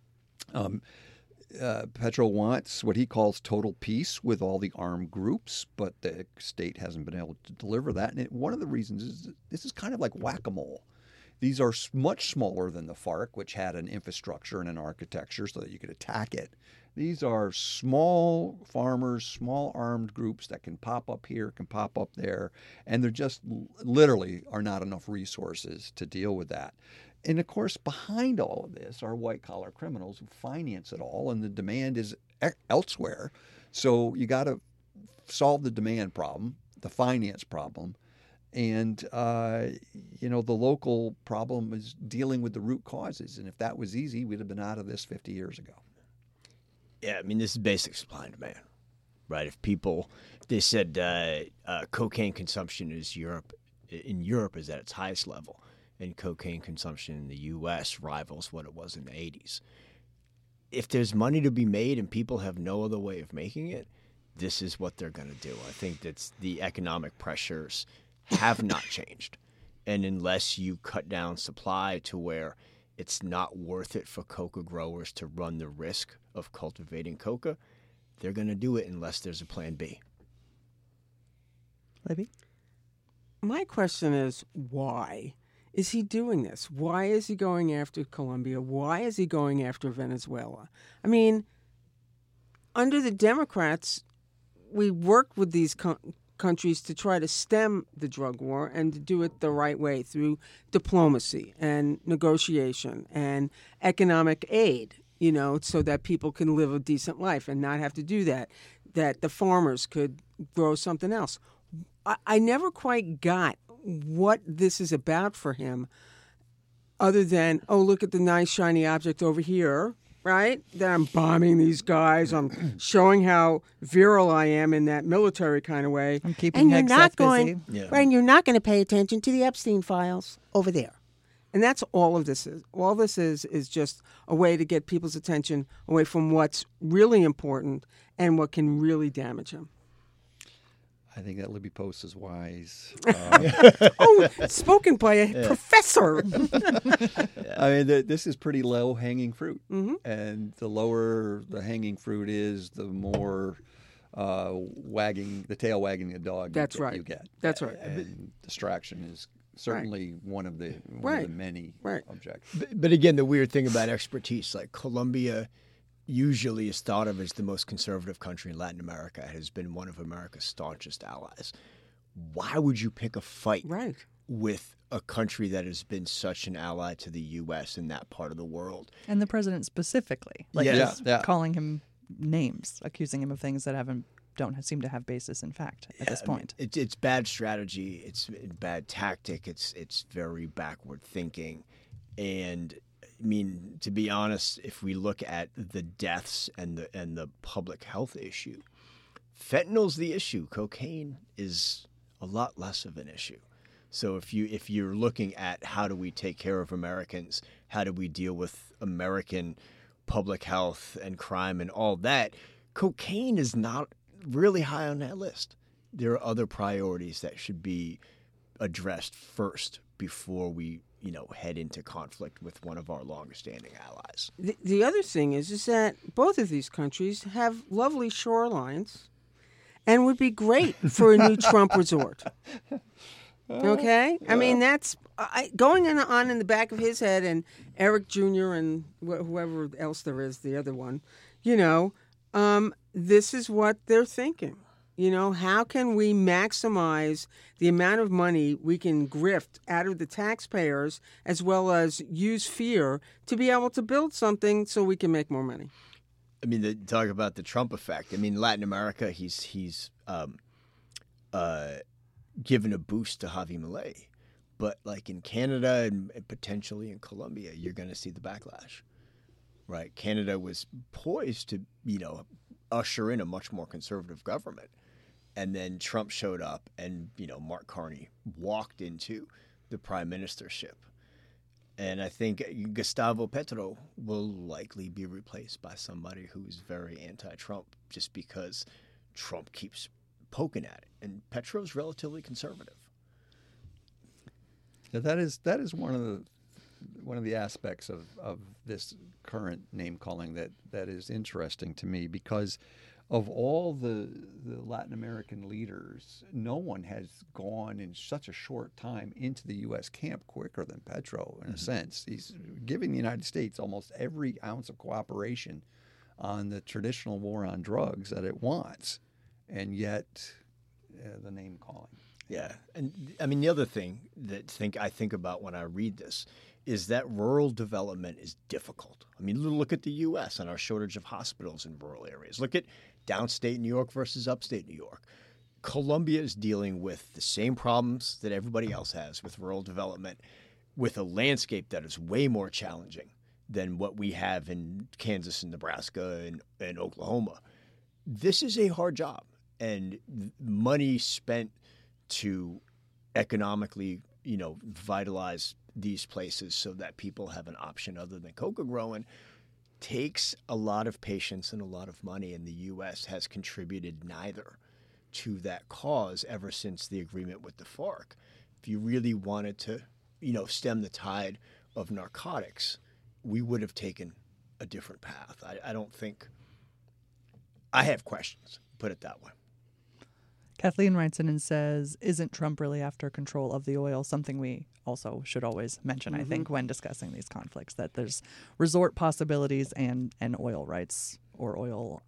Petro wants what he calls total peace with all the armed groups, but the state hasn't been able to deliver that. And one of the reasons is this is kind of like whack-a-mole. These are much smaller than the FARC, which had an infrastructure and an architecture so that you could attack it. These are small farmers, small armed groups that can pop up here, can pop up there, and there just literally are not enough resources to deal with that. And of course, behind all of this are white-collar criminals who finance it all, and the demand is elsewhere. So you got to solve the demand problem, the finance problem, and the local problem is dealing with the root causes. And if that was easy, we'd have been out of this 50 years ago. Yeah, I mean, this is basic supply and demand, right? They said cocaine consumption in Europe is at its highest level, and cocaine consumption in the U.S. rivals what it was in the 80s. If there's money to be made and people have no other way of making it, this is what they're going to do. I think that's the economic pressures have not changed. And unless you cut down supply to where it's not worth it for coca growers to run the risk of cultivating coca, they're going to do it unless there's a plan B. Libby? My question is, why is he doing this? Why is he going after Colombia? Why is he going after Venezuela? I mean, under the Democrats, we worked with these countries to try to stem the drug war and to do it the right way through diplomacy and negotiation and economic aid, so that people can live a decent life and not have to do that the farmers could grow something else. I never quite got what this is about for him other than, oh, look at the nice shiny object over here, right? That I'm bombing these guys. I'm showing how virile I am in that military kind of way. I'm keeping Hegseth busy. Right, and you're not going to pay attention to the Epstein files over there. And that's all of this is. All this is just a way to get people's attention away from what's really important and what can really damage them. I think that Libby Post is wise. Oh, spoken by a professor. I mean, this is pretty low-hanging fruit. Mm-hmm. And the lower the hanging fruit is, the more the tail wagging the dog you get. That's right. And distraction is certainly one of the many objectives. But again, the weird thing about expertise, like Colombia usually is thought of as the most conservative country in Latin America, has been one of America's staunchest allies. Why would you pick a fight with a country that has been such an ally to the U.S. in that part of the world? And the president specifically, calling him names, accusing him of things that don't seem to have basis in fact at this point. I mean, it's bad strategy. It's bad tactic. It's very backward thinking. And I mean, to be honest, if we look at the deaths and the public health issue, fentanyl's the issue. Cocaine is a lot less of an issue. So if you're looking at how do we take care of Americans, how do we deal with American public health and crime and all that, cocaine is not really high on that list. There are other priorities that should be addressed first before we head into conflict with one of our longest-standing allies. The other thing is that both of these countries have lovely shorelines and would be great for a new Trump resort. Okay? I mean, that's going on in the back of his head, and Eric Jr. and whoever else there is, the other one, this is what they're thinking. How can we maximize the amount of money we can grift out of the taxpayers as well as use fear to be able to build something so we can make more money? I mean, talk about the Trump effect. I mean, Latin America, he's given a boost to Javier Milei. But like in Canada and potentially in Colombia, you're going to see the backlash, right? Canada was poised to, usher in a much more conservative government. And then Trump showed up and, Mark Carney walked into the prime ministership. And I think Gustavo Petro will likely be replaced by somebody who's very anti-Trump just because Trump keeps poking at it. And Petro's relatively conservative. Yeah, that is one of the aspects of this current name calling that is interesting to me, because of all the Latin American leaders, no one has gone in such a short time into the U.S. camp quicker than Petro, in a sense. He's giving the United States almost every ounce of cooperation on the traditional war on drugs that it wants, and yet the name calling. Yeah, and I mean the other thing that I think about when I read this is that rural development is difficult. I mean, look at the U.S. and our shortage of hospitals in rural areas. Look at downstate New York versus upstate New York. Colombia is dealing with the same problems that everybody else has with rural development, with a landscape that is way more challenging than what we have in Kansas and Nebraska and Oklahoma. This is a hard job, and money spent to economically, vitalize these places so that people have an option other than coca growing takes a lot of patience and a lot of money, and the U.S. has contributed neither to that cause ever since the agreement with the FARC. If you really wanted to, stem the tide of narcotics, we would have taken a different path. I don't think – I have questions, put it that way. Kathleen writes in and says, isn't Trump really after control of the oil? Something we also should always mention, I think, when discussing these conflicts, that there's resort possibilities and oil rights or oil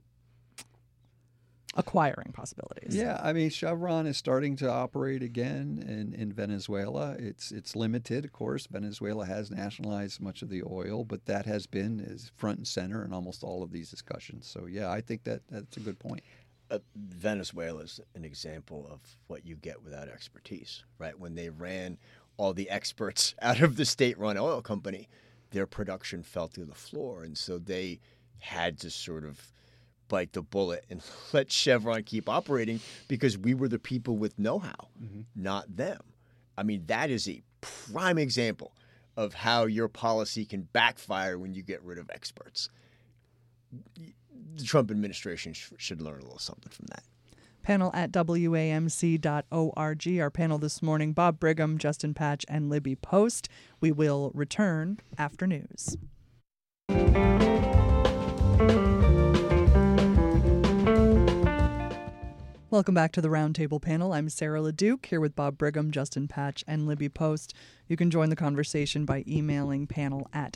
acquiring possibilities. Yeah, I mean, Chevron is starting to operate again in Venezuela. It's limited, of course. Venezuela has nationalized much of the oil, but that has been is front and center in almost all of these discussions. So, yeah, I think that's a good point. Venezuela is an example of what you get without expertise, right? When they ran all the experts out of the state-run oil company, their production fell through the floor. And so they had to sort of bite the bullet and let Chevron keep operating because we were the people with know-how, not them. I mean, that is a prime example of how your policy can backfire when you get rid of experts. The Trump administration should learn a little something from that. Panel at WAMC.org. Our panel this morning, Bob Brigham, Justin Patch, and Libby Post. We will return after news. Welcome back to the Roundtable Panel. I'm Sarah LeDuc here with Bob Brigham, Justin Patch, and Libby Post. You can join the conversation by emailing panel at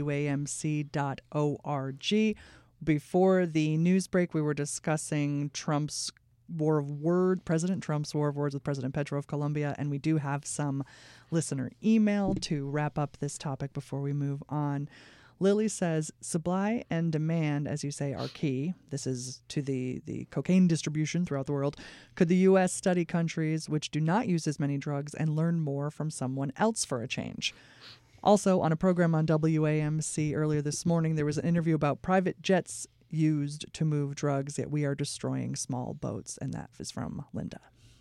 WAMC.org. Before the news break, we were discussing President Trump's war of words with President Petro of Colombia, and we do have some listener email to wrap up this topic before we move on. Lily says, supply and demand, as you say, are key. This is to the cocaine distribution throughout the world. Could the U.S. study countries which do not use as many drugs and learn more from someone else for a change? Also, on a program on WAMC earlier this morning, there was an interview about private jets used to move drugs, yet we are destroying small boats, and that is from Linda.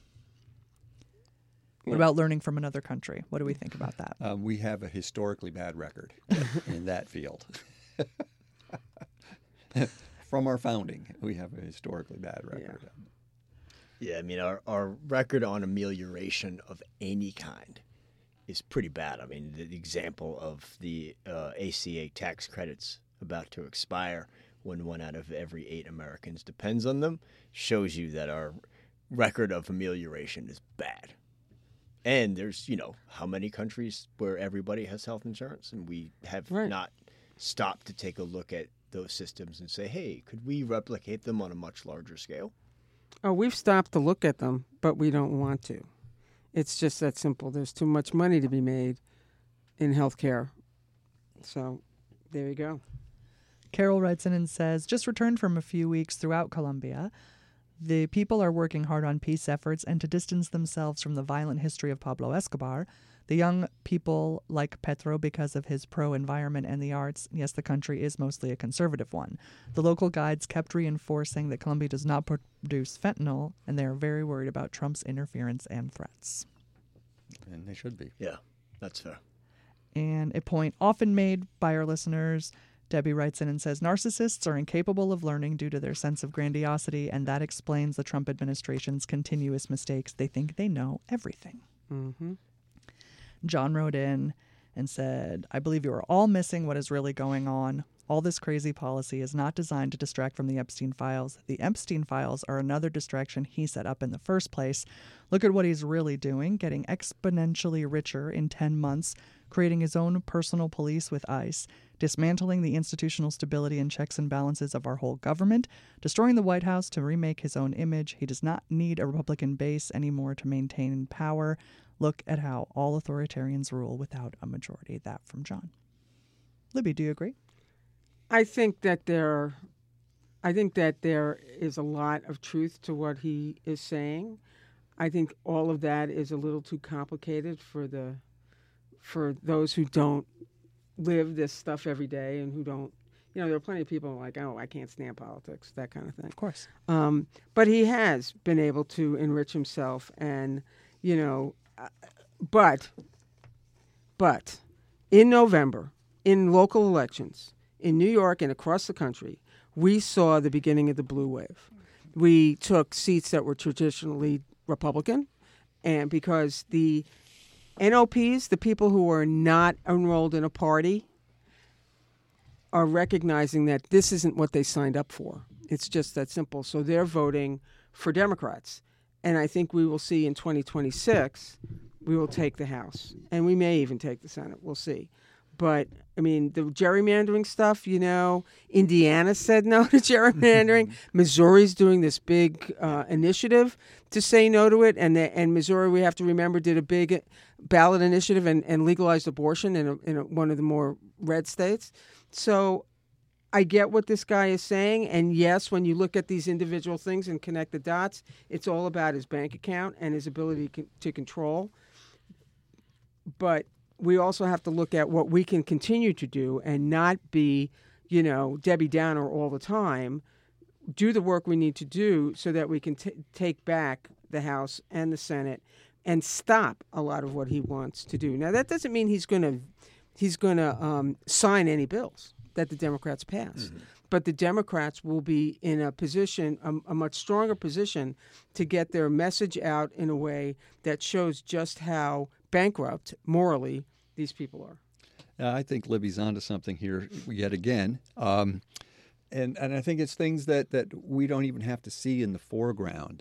What about learning from another country? What do we think about that? We have a historically bad record in that field. From our founding, we have a historically bad record. Yeah, I mean, our record on amelioration of any kind is pretty bad. I mean, the example of the ACA tax credits about to expire when 1 out of every 8 Americans depends on them shows you that our record of amelioration is bad. And there's, how many countries where everybody has health insurance, and we have not stopped to take a look at those systems and say, hey, could we replicate them on a much larger scale? Oh, we've stopped to look at them, but we don't want to. It's just that simple. There's too much money to be made in healthcare. So there you go. Carol writes in and says, just returned from a few weeks throughout Colombia. The people are working hard on peace efforts and to distance themselves from the violent history of Pablo Escobar. The young people like Petro because of his pro-environment and the arts. Yes, the country is mostly a conservative one. The local guides kept reinforcing that Colombia does not produce fentanyl, and they are very worried about Trump's interference and threats. And they should be. Yeah, that's fair. And a point often made by our listeners, Debbie writes in and says, narcissists are incapable of learning due to their sense of grandiosity, and that explains the Trump administration's continuous mistakes. They think they know everything. Mm-hmm. John wrote in and said, I believe you are all missing what is really going on. All this crazy policy is not designed to distract from the Epstein files. The Epstein files are another distraction he set up in the first place. Look at what he's really doing, getting exponentially richer in 10 months, creating his own personal police with ICE, dismantling the institutional stability and checks and balances of our whole government, destroying the White House to remake his own image. He does not need a Republican base anymore to maintain power. Look at how all authoritarians rule without a majority. That from John. Libby, do you agree? I think that there is a lot of truth to what he is saying. I think all of that is a little too complicated for those who don't live this stuff every day and who don't. There are plenty of people like, oh, I can't stand politics, that kind of thing. Of course. But he has been able to enrich himself, and but in November, in local elections, in New York and across the country, we saw the beginning of the blue wave. We took seats that were traditionally Republican, and because the NOPs, the people who are not enrolled in a party, are recognizing that this isn't what they signed up for. It's just that simple. So they're voting for Democrats. And I think we will see in 2026, we will take the House. And we may even take the Senate. We'll see. But, I mean, the gerrymandering stuff, Indiana said no to gerrymandering. Missouri's doing this big initiative to say no to it. And Missouri, we have to remember, did a big ballot initiative and legalized abortion in one of the more red states. So I get what this guy is saying. And, yes, when you look at these individual things and connect the dots, it's all about his bank account and his ability to control. But we also have to look at what we can continue to do and not be, Debbie Downer all the time. Do the work we need to do so that we can take back the House and the Senate and stop a lot of what he wants to do. Now, that doesn't mean he's going to sign any bills that the Democrats pass. Mm-hmm. But the Democrats will be in a position, a much stronger position, to get their message out in a way that shows just how bankrupt morally these people are. I think Libby's onto something here yet again. And I think it's things that we don't even have to see in the foreground.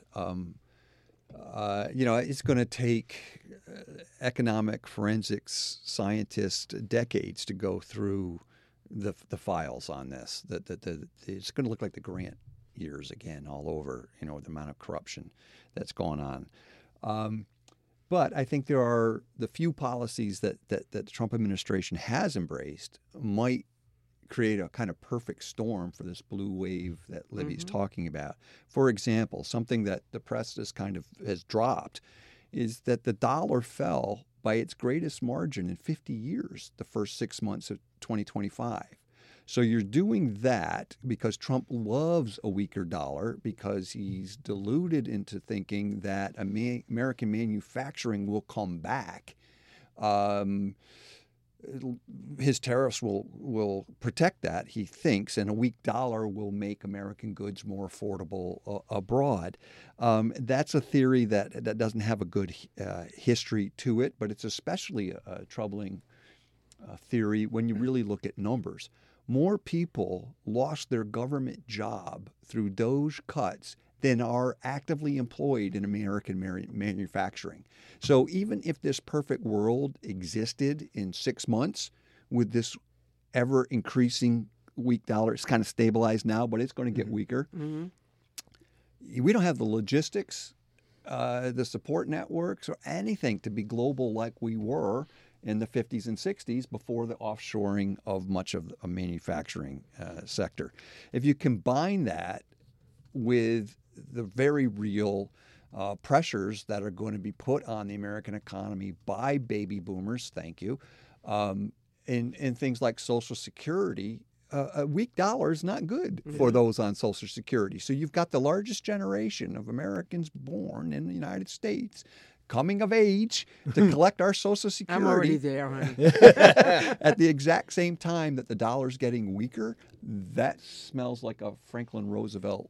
It's going to take economic forensics scientists decades to go through the files on this. It's going to look like the Grant years again all over, the amount of corruption that's going on. But I think there are the few policies that the Trump administration has embraced might create a kind of perfect storm for this blue wave that Libby's talking about. For example, something that the press has dropped is that the dollar fell by its greatest margin in 50 years the first 6 months of 2025. So you're doing that because Trump loves a weaker dollar, because he's deluded into thinking that American manufacturing will come back. His tariffs will protect that, he thinks, and a weak dollar will make American goods more affordable abroad. That's a theory that doesn't have a good history to it, but it's especially a troubling theory when you really look at numbers. More people lost their government job through DOGE cuts than are actively employed in American manufacturing. So even if this perfect world existed in 6 months with this ever-increasing weak dollar, it's kind of stabilized now, but it's going to get weaker. Mm-hmm. We don't have the logistics, the support networks, or anything to be global like we were in the 50s and 60s before the offshoring of much of a manufacturing sector. If you combine that with the very real pressures that are going to be put on the American economy by baby boomers, thank you, in things like Social Security, a weak dollar is not good for those on Social Security. So you've got the largest generation of Americans born in the United States coming of age to collect our Social Security. I'm already there, honey. At the exact same time that the dollar's getting weaker. That smells like a Franklin Roosevelt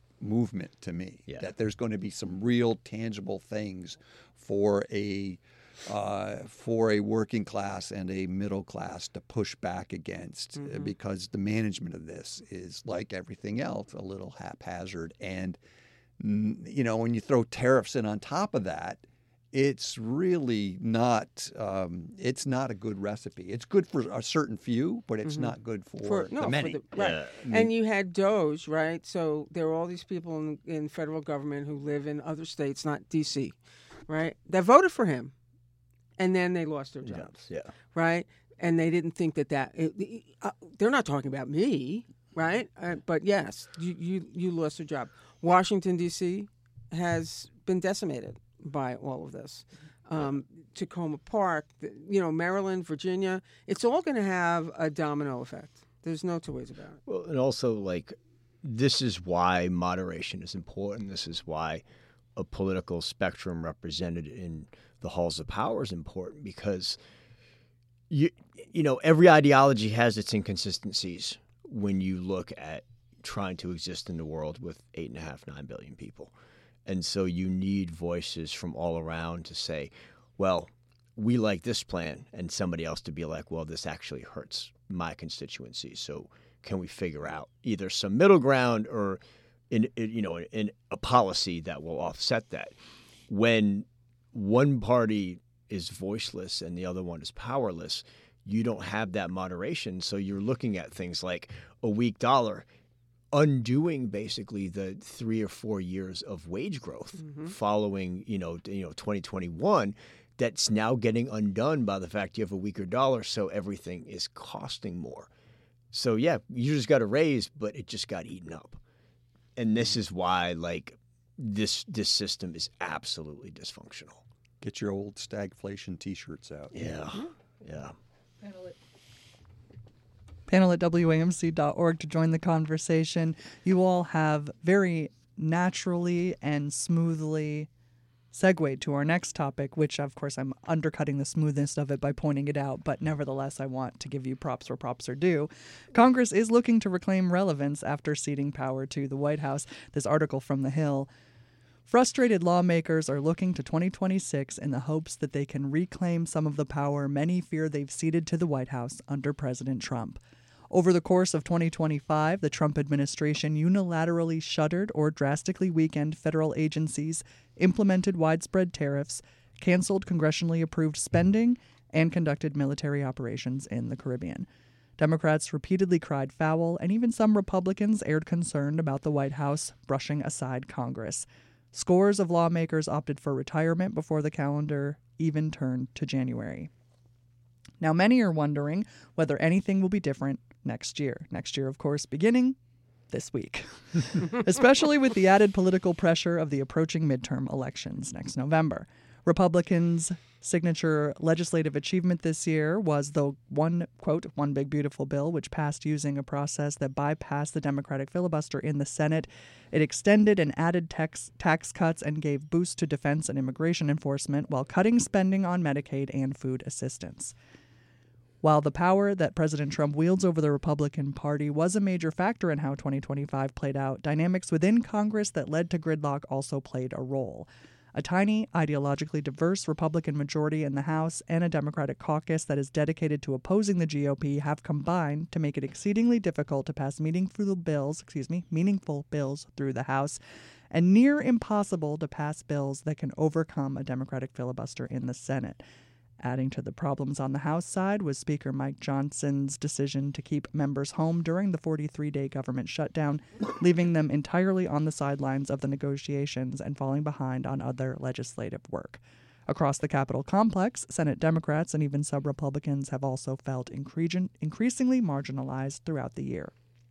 movement to me. Yeah. That there's going to be some real tangible things for a for a working class and a middle class to push back against, because the management of this is, like everything else, a little haphazard. And, when you throw tariffs in on top of that, it's really not. It's not a good recipe. It's good for a certain few, but it's not good for the many. Right. Yeah. And you had Doge, right? So there were all these people in federal government who live in other states, not D.C., right? That voted for him, and then they lost their jobs, Yeah. right? And they didn't think that they're not talking about me, right? But yes, you lost your job. Washington D.C. has been decimated by all of this. Tacoma Park, Maryland, Virginia, it's all going to have a domino effect. There's no two ways about it. Well, and also, this is why moderation is important. This is why a political spectrum represented in the halls of power is important, because every ideology has its inconsistencies when you look at trying to exist in the world with 8.5-9 billion people. And so you need voices from all around to say, well, we like this plan, and somebody else to be like, well, this actually hurts my constituency. So can we figure out either some middle ground or in a policy that will offset that? When one party is voiceless and the other one is powerless, you don't have that moderation. So you're looking at things like a weak dollar, undoing basically the 3 or 4 years of wage growth following 2021. That's now getting undone by the fact you have a weaker dollar, so everything is costing more. So yeah, you just got a raise, but it just got eaten up. And this is why this system is absolutely dysfunctional. Get your old stagflation T-shirts out. Yeah. Panel at WAMC.org to join the conversation. You all have very naturally and smoothly segued to our next topic, which, of course, I'm undercutting the smoothness of it by pointing it out, but nevertheless, I want to give you props where props are due. Congress is looking to reclaim relevance after ceding power to the White House. This article from The Hill. Frustrated lawmakers are looking to 2026 in the hopes that they can reclaim some of the power many fear they've ceded to the White House under President Trump. Over the course of 2025, the Trump administration unilaterally shuttered or drastically weakened federal agencies, implemented widespread tariffs, canceled congressionally approved spending, and conducted military operations in the Caribbean. Democrats repeatedly cried foul, and even some Republicans aired concern about the White House brushing aside Congress. Scores of lawmakers opted for retirement before the calendar even turned to January. Now, many are wondering whether anything will be different next year. Next year, of course, beginning this week, especially with the added political pressure of the approaching midterm elections next November. Republicans' signature legislative achievement this year was the one big beautiful bill, which passed using a process that bypassed the Democratic filibuster in the Senate. It extended and added tax cuts and gave boosts to defense and immigration enforcement while cutting spending on Medicaid and food assistance. While the power that President Trump wields over the Republican Party was a major factor in how 2025 played out, dynamics within Congress that led to gridlock also played a role. A tiny, ideologically diverse Republican majority in the House and a Democratic caucus that is dedicated to opposing the GOP have combined to make it exceedingly difficult to pass meaningful bills through the House, and near impossible to pass bills that can overcome a Democratic filibuster in the Senate. Adding to the problems on the House side was Speaker Mike Johnson's decision to keep members home during the 43-day government shutdown, leaving them entirely on the sidelines of the negotiations and falling behind on other legislative work. Across the Capitol complex, Senate Democrats and even some Republicans have also felt increasingly marginalized throughout the year.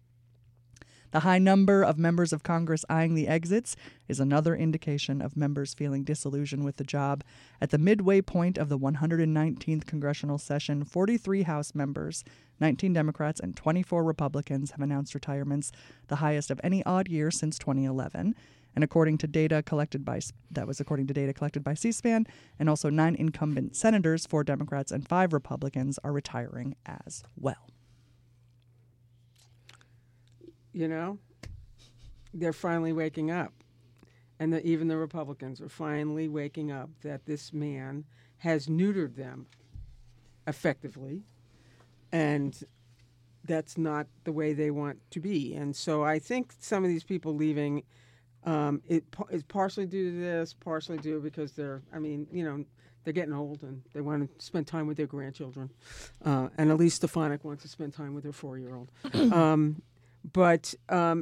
The high number of members of Congress eyeing the exits is another indication of members feeling disillusioned with the job. At the midway point of the 119th congressional session, 43 House members, 19 Democrats, and 24 Republicans have announced retirements, the highest of any odd year since 2011. And according to data collected by C-SPAN, and also 9 incumbent senators, 4 Democrats and 5 Republicans are retiring as well. They're finally waking up. And even the Republicans are finally waking up that this man has neutered them effectively, and that's not the way they want to be. And so I think some of these people leaving is partially due to this, partially due because they're getting old and they want to spend time with their grandchildren. And Elise Stefanik wants to spend time with her 4-year-old. But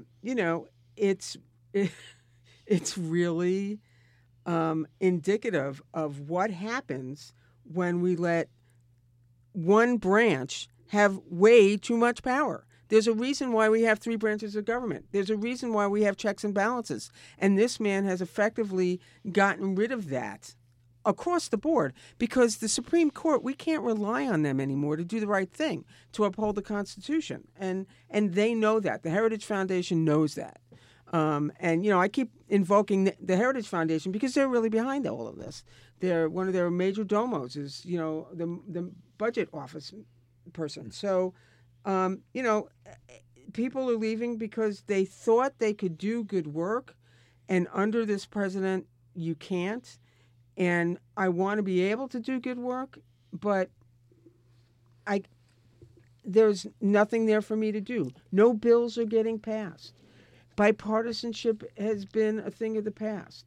it's really indicative of what happens when we let one branch have way too much power. There's a reason why we have 3 branches of government. There's a reason why we have checks and balances. And this man has effectively gotten rid of that across the board, because the Supreme Court, we can't rely on them anymore to do the right thing, to uphold the Constitution. And they know that. The Heritage Foundation knows that. I keep invoking the Heritage Foundation because they're really behind all of this. One of their major domos is, the budget office person. So, people are leaving because they thought they could do good work, and under this president, you can't. And I want to be able to do good work, but there's nothing there for me to do. No bills are getting passed. Bipartisanship has been a thing of the past.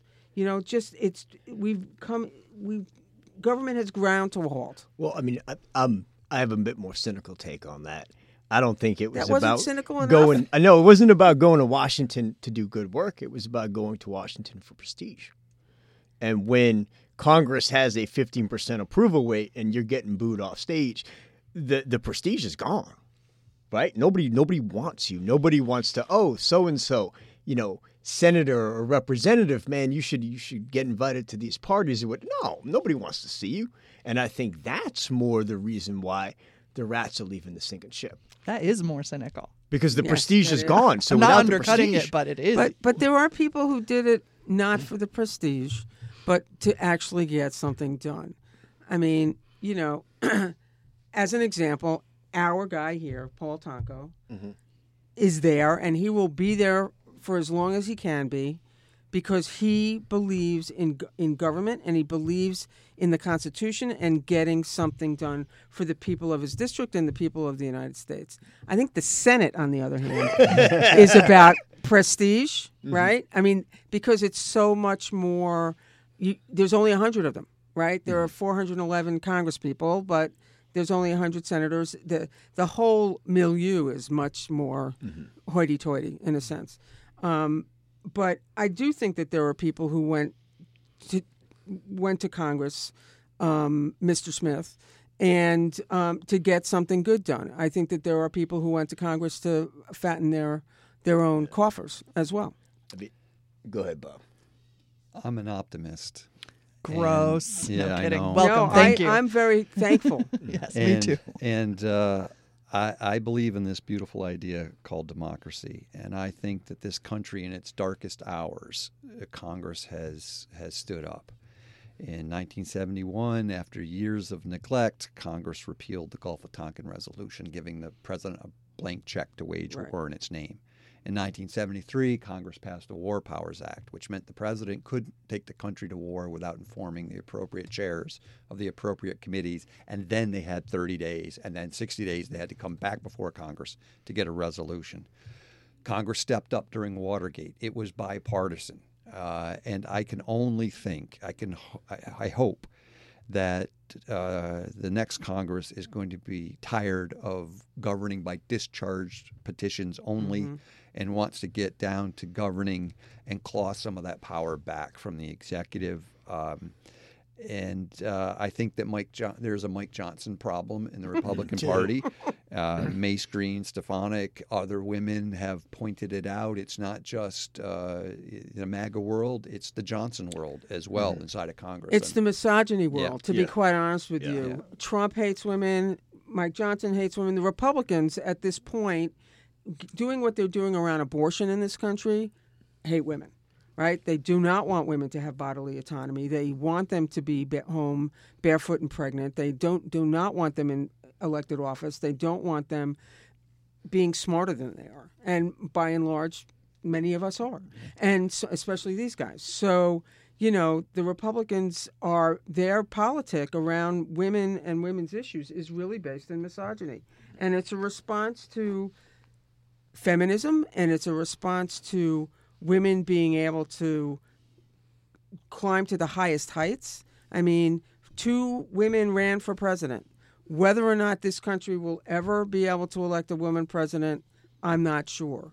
Government has ground to a halt. Well, I mean, I have a bit more cynical take on that. I don't think it was that wasn't about cynical enough. going. I know it wasn't about going to Washington to do good work. It was about going to Washington for prestige. And when Congress has a 15% approval rate and you're getting booed off stage, the prestige is gone, right? Nobody wants you. Nobody wants to, so-and-so, senator or representative, man, you should get invited to these parties. No, nobody wants to see you. And I think that's more the reason why the rats are leaving the sinking ship. That is more cynical. Because the prestige is gone. So I'm not without undercutting the prestige, it, but it is. But there are people who did it not for the prestige, but to actually get something done. I mean, as an example, our guy here, Paul Tonko, is there, and he will be there for as long as he can be, because he believes in government, and he believes in the Constitution and getting something done for the people of his district and the people of the United States. I think the Senate, on the other hand, is about prestige, right? I mean, because it's so much more. There's only 100 of them, right? There are 411 congresspeople, but there's only 100 senators. The whole milieu is much more hoity-toity in a sense. But I do think that there are people who went to Congress, Mr. Smith, and to get something good done. I think that there are people who went to Congress to fatten their own coffers as well. Go ahead, Bob. I'm an optimist. Gross. And, no kidding. I know. Welcome. Thank you. I'm very thankful. Yes, me too. And I believe in this beautiful idea called democracy. And I think that this country in its darkest hours, Congress has stood up. In 1971, after years of neglect, Congress repealed the Gulf of Tonkin Resolution, giving the president a blank check to wage war in its name. In 1973, Congress passed the War Powers Act, which meant the president could take the country to war without informing the appropriate chairs of the appropriate committees, and then they had 30 days, and then 60 days they had to come back before Congress to get a resolution. Congress stepped up during Watergate. It was bipartisan, and I can only think, I hope that the next Congress is going to be tired of governing by discharged petitions only, and wants to get down to governing and claw some of that power back from the executive. And I think that there's a Mike Johnson problem in the Republican Party. Mace Green, Stefanik, other women have pointed it out. It's not just the MAGA world, it's the Johnson world as well inside of Congress. It's the misogyny world, to be quite honest with you. Yeah. Trump hates women. Mike Johnson hates women. The Republicans at this point, doing what they're doing around abortion in this country, hate women. Right? They do not want women to have bodily autonomy. They want them to be home barefoot and pregnant. They do not want them in elected office. They don't want them being smarter than they are. And by and large, many of us are. And so, especially these guys. So, the Republicans their politic around women and women's issues is really based in misogyny. And it's a response to feminism, and it's a response to women being able to climb to the highest heights. I mean, 2 women ran for president. Whether or not this country will ever be able to elect a woman president, I'm not sure.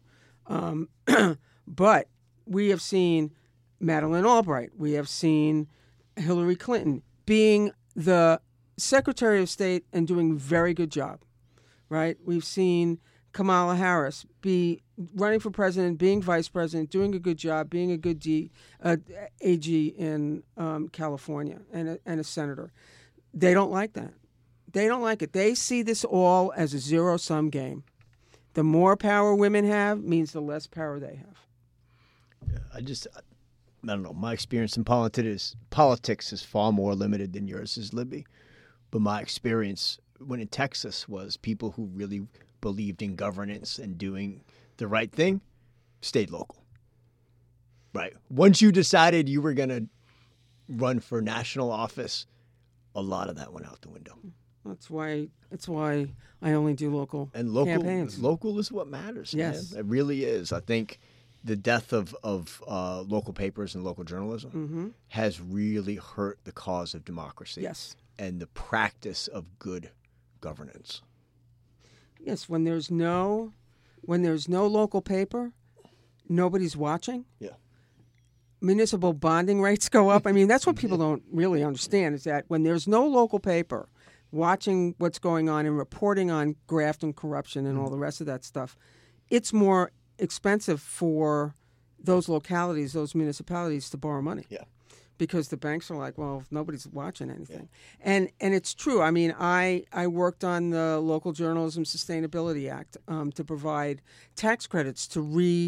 But we have seen Madeleine Albright. We have seen Hillary Clinton being the Secretary of State and doing a very good job, right? We've seen Kamala Harris be running for president, being vice president, doing a good job, being a good AG in California and a senator. They don't like that. They don't like it. They see this all as a zero-sum game. The more power women have means the less power they have. I don't know. My experience in politics is far more limited than yours is, Libby. But my experience when in Texas was people who really believed in governance and doing the right thing stayed local. Right. Once you decided you were going to run for national office, a lot of that went out the window. That's why I only do local campaigns. Local is what matters. Yes, man. It really is. I think the death of local papers and local journalism has really hurt the cause of democracy. Yes, and the practice of good governance. Yes, when there's no local paper, nobody's watching. Yeah. Municipal bonding rates go up. I mean, that's what people don't really understand is that when there's no local paper watching what's going on and reporting on graft and corruption and all the rest of that stuff, it's more expensive for those localities, those municipalities to borrow money. Yeah. Because the banks are like, well, nobody's watching anything. Yeah. And it's true. I mean, I worked on the Local Journalism Sustainability Act to provide tax credits to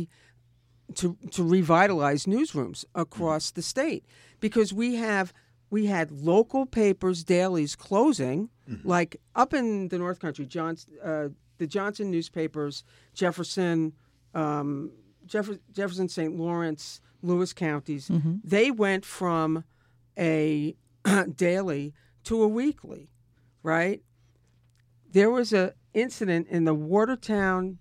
revitalize newsrooms across the state, because we had local papers, dailies closing, like up in the North Country, the Johnson newspapers, Jefferson, St. Lawrence, Lewis counties, they went from a daily to a weekly, right? There was an incident in the Watertown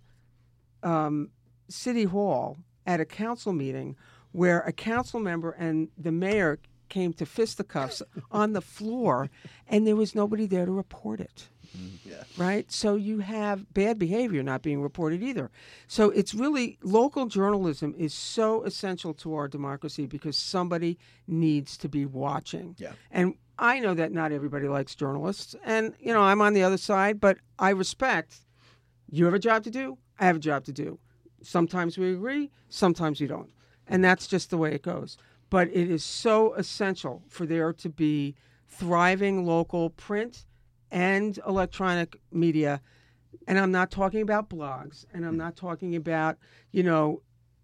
City Hall at a council meeting where a council member and the mayor came to fisticuffs on the floor, and there was nobody there to report it. Yeah. Right? So you have bad behavior not being reported either. So it's really, local journalism is so essential to our democracy because somebody needs to be watching. Yeah. And I know that not everybody likes journalists, and, I'm on the other side, but I respect you have a job to do, I have a job to do. Sometimes we agree, sometimes we don't. And that's just the way it goes. But it is so essential for there to be thriving local print and electronic media. And I'm not talking about blogs, and I'm not talking about, the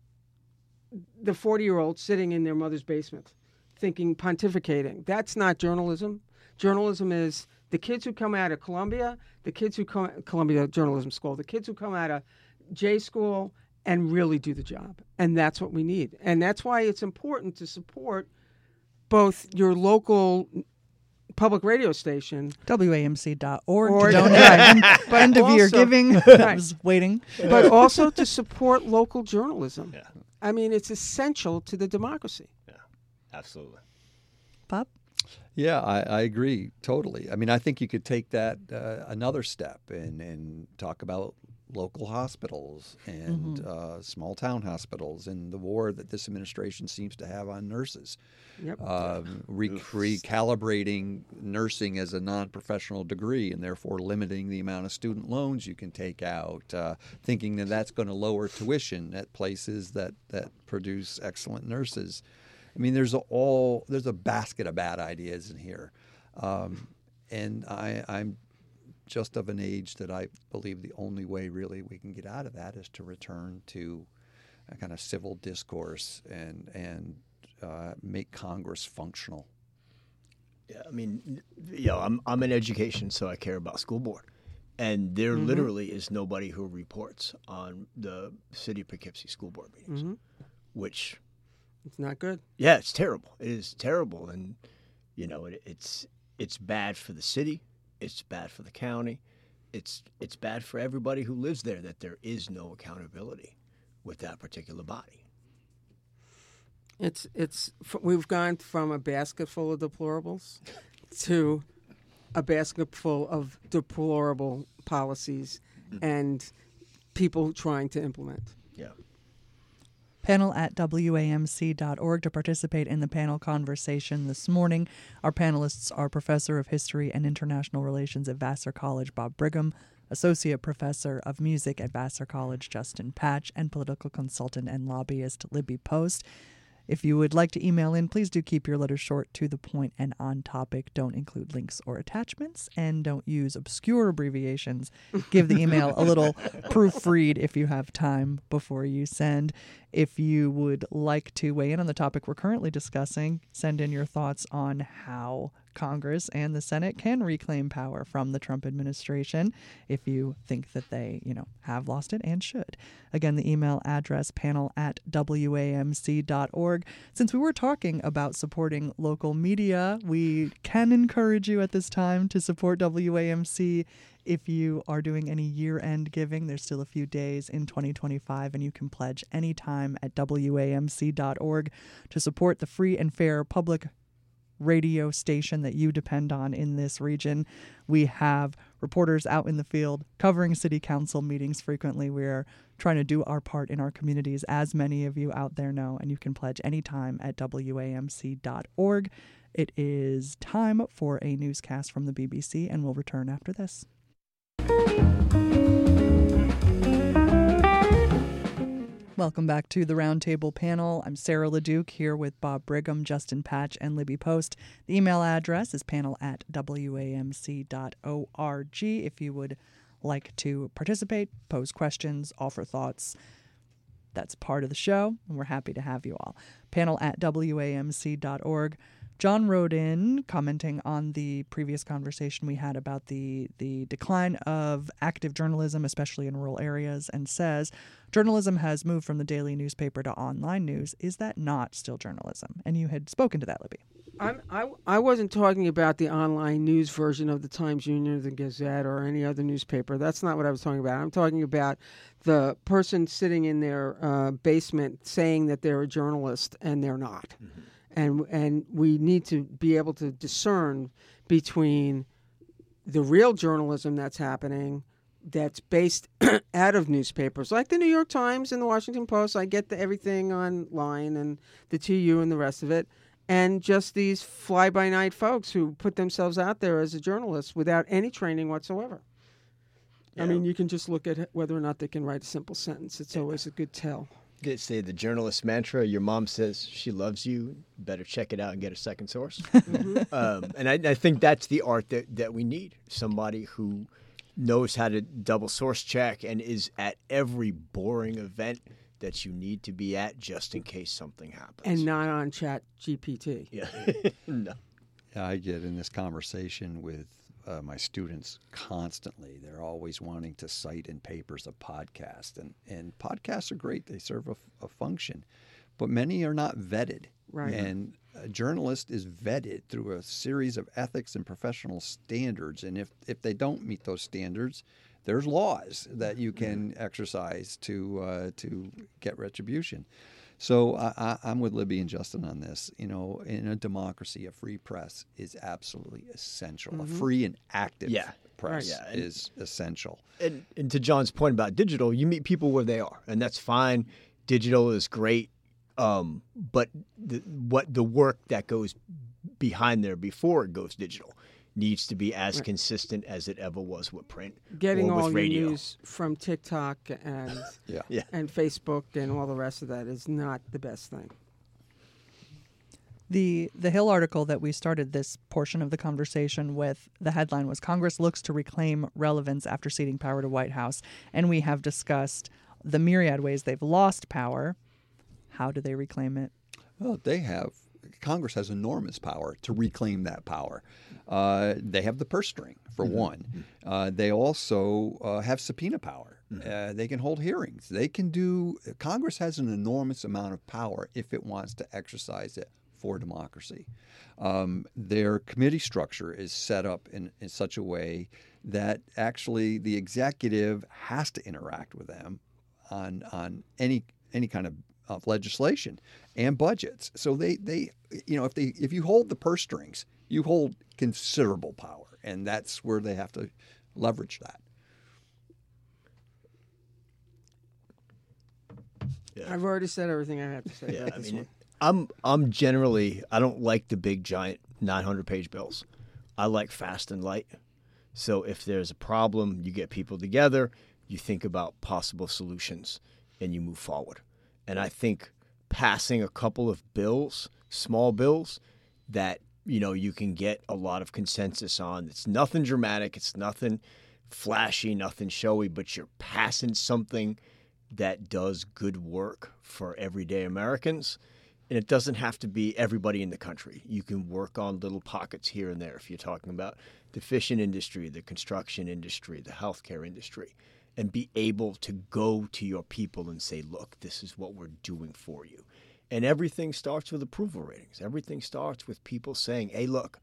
40-year-old sitting in their mother's basement pontificating. That's not journalism. Journalism is the kids who come out of Columbia, Columbia Journalism School, the kids who come out of J School and really do the job. And that's what we need. And that's why it's important to support both your local public radio station, WAMC.org, to donate. End of year giving. I was waiting. But also to support local journalism. Yeah. I mean, it's essential to the democracy. Yeah, absolutely. Bob? Yeah, I agree totally. I mean, I think you could take that another step and talk about local hospitals and small town hospitals and the war that this administration seems to have on nurses. Yep. Recalibrating nursing as a non-professional degree and therefore limiting the amount of student loans you can take out, thinking that that's going to lower tuition at places that produce excellent nurses. I mean, there's a basket of bad ideas in here. And I'm just of an age that I believe the only way really we can get out of that is to return to a kind of civil discourse and make Congress functional. Yeah, I mean, I'm in education, so I care about school board. And there literally is nobody who reports on the City of Poughkeepsie school board meetings, which It's not good. Yeah, it's terrible. It is terrible, and it's bad for the city. It's bad for the county. It's bad for everybody who lives there that there is no accountability with that particular body. We've gone from a basket full of deplorables to a basket full of deplorable policies and people trying to implement. Yeah. Panel at WAMC.org to participate in the panel conversation this morning. Our panelists are Professor of History and International Relations at Vassar College, Bob Brigham, Associate Professor of Music at Vassar College, Justin Patch, and political consultant and lobbyist Libby Post. If you would like to email in, please do keep your letters short, to the point, and on topic. Don't include links or attachments, and don't use obscure abbreviations. Give the email a little proofread if you have time before you send. If you would like to weigh in on the topic we're currently discussing, send in your thoughts on how Congress and the Senate can reclaim power from the Trump administration if you think that they, have lost it and should. Again, the email address, panel at WAMC.org. Since we were talking about supporting local media, we can encourage you at this time to support WAMC. If you are doing any year-end giving, there's still a few days in 2025, and you can pledge anytime at WAMC.org to support the free and fair public radio station that you depend on in this region. We have reporters out in the field covering city council meetings frequently. We're trying to do our part in our communities, as many of you out there know, and you can pledge anytime at WAMC.org. It is time for a newscast from the BBC, and we'll return after this. Welcome back to the Roundtable panel. I'm Sarah LeDuc here with Bob Brigham, Justin Patch, and Libby Post. The email address is panel at WAMC.org. If you would like to participate, pose questions, offer thoughts, that's part of the show, and we're happy to have you all. Panel at WAMC.org. John wrote in, commenting on the previous conversation we had about the decline of active journalism, especially in rural areas, and says, journalism has moved from the daily newspaper to online news. Is that not still journalism? And you had spoken to that, Libby. I wasn't talking about the online news version of the Times-Union or the Gazette or any other newspaper. That's not what I was talking about. I'm talking about the person sitting in their basement saying that they're a journalist and they're not. Mm-hmm. And we need to be able to discern between the real journalism that's happening that's based out of newspapers, like the New York Times and the Washington Post. I get everything online and the TU and the rest of it. And just these fly-by-night folks who put themselves out there as a journalist without any training whatsoever. Yeah. I mean, you can just look at whether or not they can write a simple sentence. It's always a good tell. They say the journalist mantra, your mom says she loves you, better check it out and get a second source. Mm-hmm. And I think that's the art that we need. Somebody who knows how to double source check and is at every boring event that you need to be at just in case something happens. And not on Chat GPT. Yeah. No. Yeah, I get in this conversation with my students constantly. They're always wanting to cite in papers a podcast. And podcasts are great. They serve a function. But many are not vetted. Right. And a journalist is vetted through a series of ethics and professional standards. And if they don't meet those standards, there's laws that you can exercise to get retribution. So I'm with Libby and Justin on this. In a democracy, a free press is absolutely essential. Mm-hmm. A free and active press is essential. And to John's point about digital, you meet people where they are, and that's fine. Digital is great, but the work that goes behind there before it goes digital needs to be as consistent as it ever was with print. Getting or with all radio. your news from TikTok and and Facebook and all the rest of that is not the best thing. The Hill article that we started this portion of the conversation with, the headline was Congress looks to reclaim relevance after ceding power to White House. And we have discussed the myriad ways they've lost power. How do they reclaim it? Well, they have Congress has enormous power to reclaim that power. They have the purse string, for one. They also have subpoena power. They can hold hearings. Congress has an enormous amount of power if it wants to exercise it for democracy. Their committee structure is set up in such a way that actually the executive has to interact with them on any kind of legislation and budgets. So they if you hold the purse strings, you hold considerable power, and that's where they have to leverage that. Yeah. I've already said everything I have to say Yeah, about I this mean, one. I'm generally, I don't like the big giant 900-page bills. I like fast and light. So if there's a problem, you get people together, you think about possible solutions, and you move forward. And I think passing a couple of bills, small bills, that you can get a lot of consensus on. It's nothing dramatic, it's nothing flashy, nothing showy, but you're passing something that does good work for everyday Americans. And it doesn't have to be everybody in the country. You can work on little pockets here and there if you're talking about the fishing industry, the construction industry, the healthcare industry, and be able to go to your people and say, look, this is what we're doing for you. And everything starts with approval ratings. Everything starts with people saying, hey, look,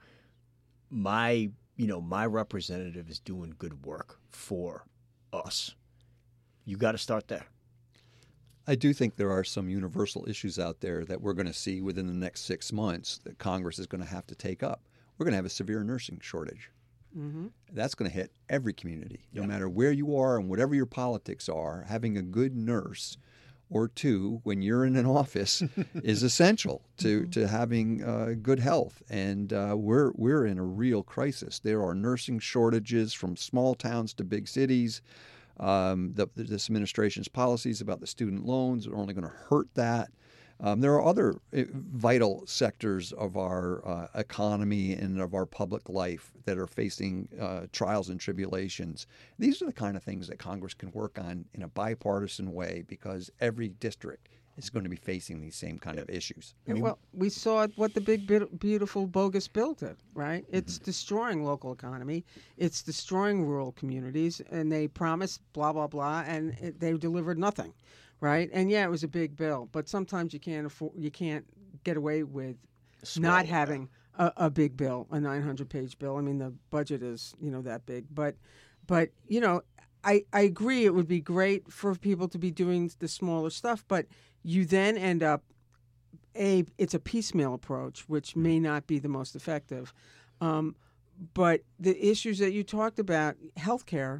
my representative is doing good work for us. You got to start there. I do think there are some universal issues out there that we're going to see within the next 6 months that Congress is going to have to take up. We're going to have a severe nursing shortage. Mm-hmm. That's going to hit every community, no matter where you are and whatever your politics are. Having a good nurse or two when you're in an office is essential to having good health. And we're in a real crisis. There are nursing shortages from small towns to big cities. This administration's policies about the student loans are only going to hurt that. There are other vital sectors of our economy and of our public life that are facing trials and tribulations. These are the kind of things that Congress can work on in a bipartisan way because every district is going to be facing these same kind of issues. Well, we saw what the big, beautiful, bogus bill did, right? It's destroying local economy. It's destroying rural communities, and they promised blah, blah, blah, and they delivered nothing, right? And, yeah, it was a big bill, but sometimes you can't get away with not having a big bill, a 900-page bill. I mean, the budget is, that big. But I agree it would be great for people to be doing the smaller stuff, but you then end up, it's a piecemeal approach, which may not be the most effective. But the issues that you talked about, healthcare,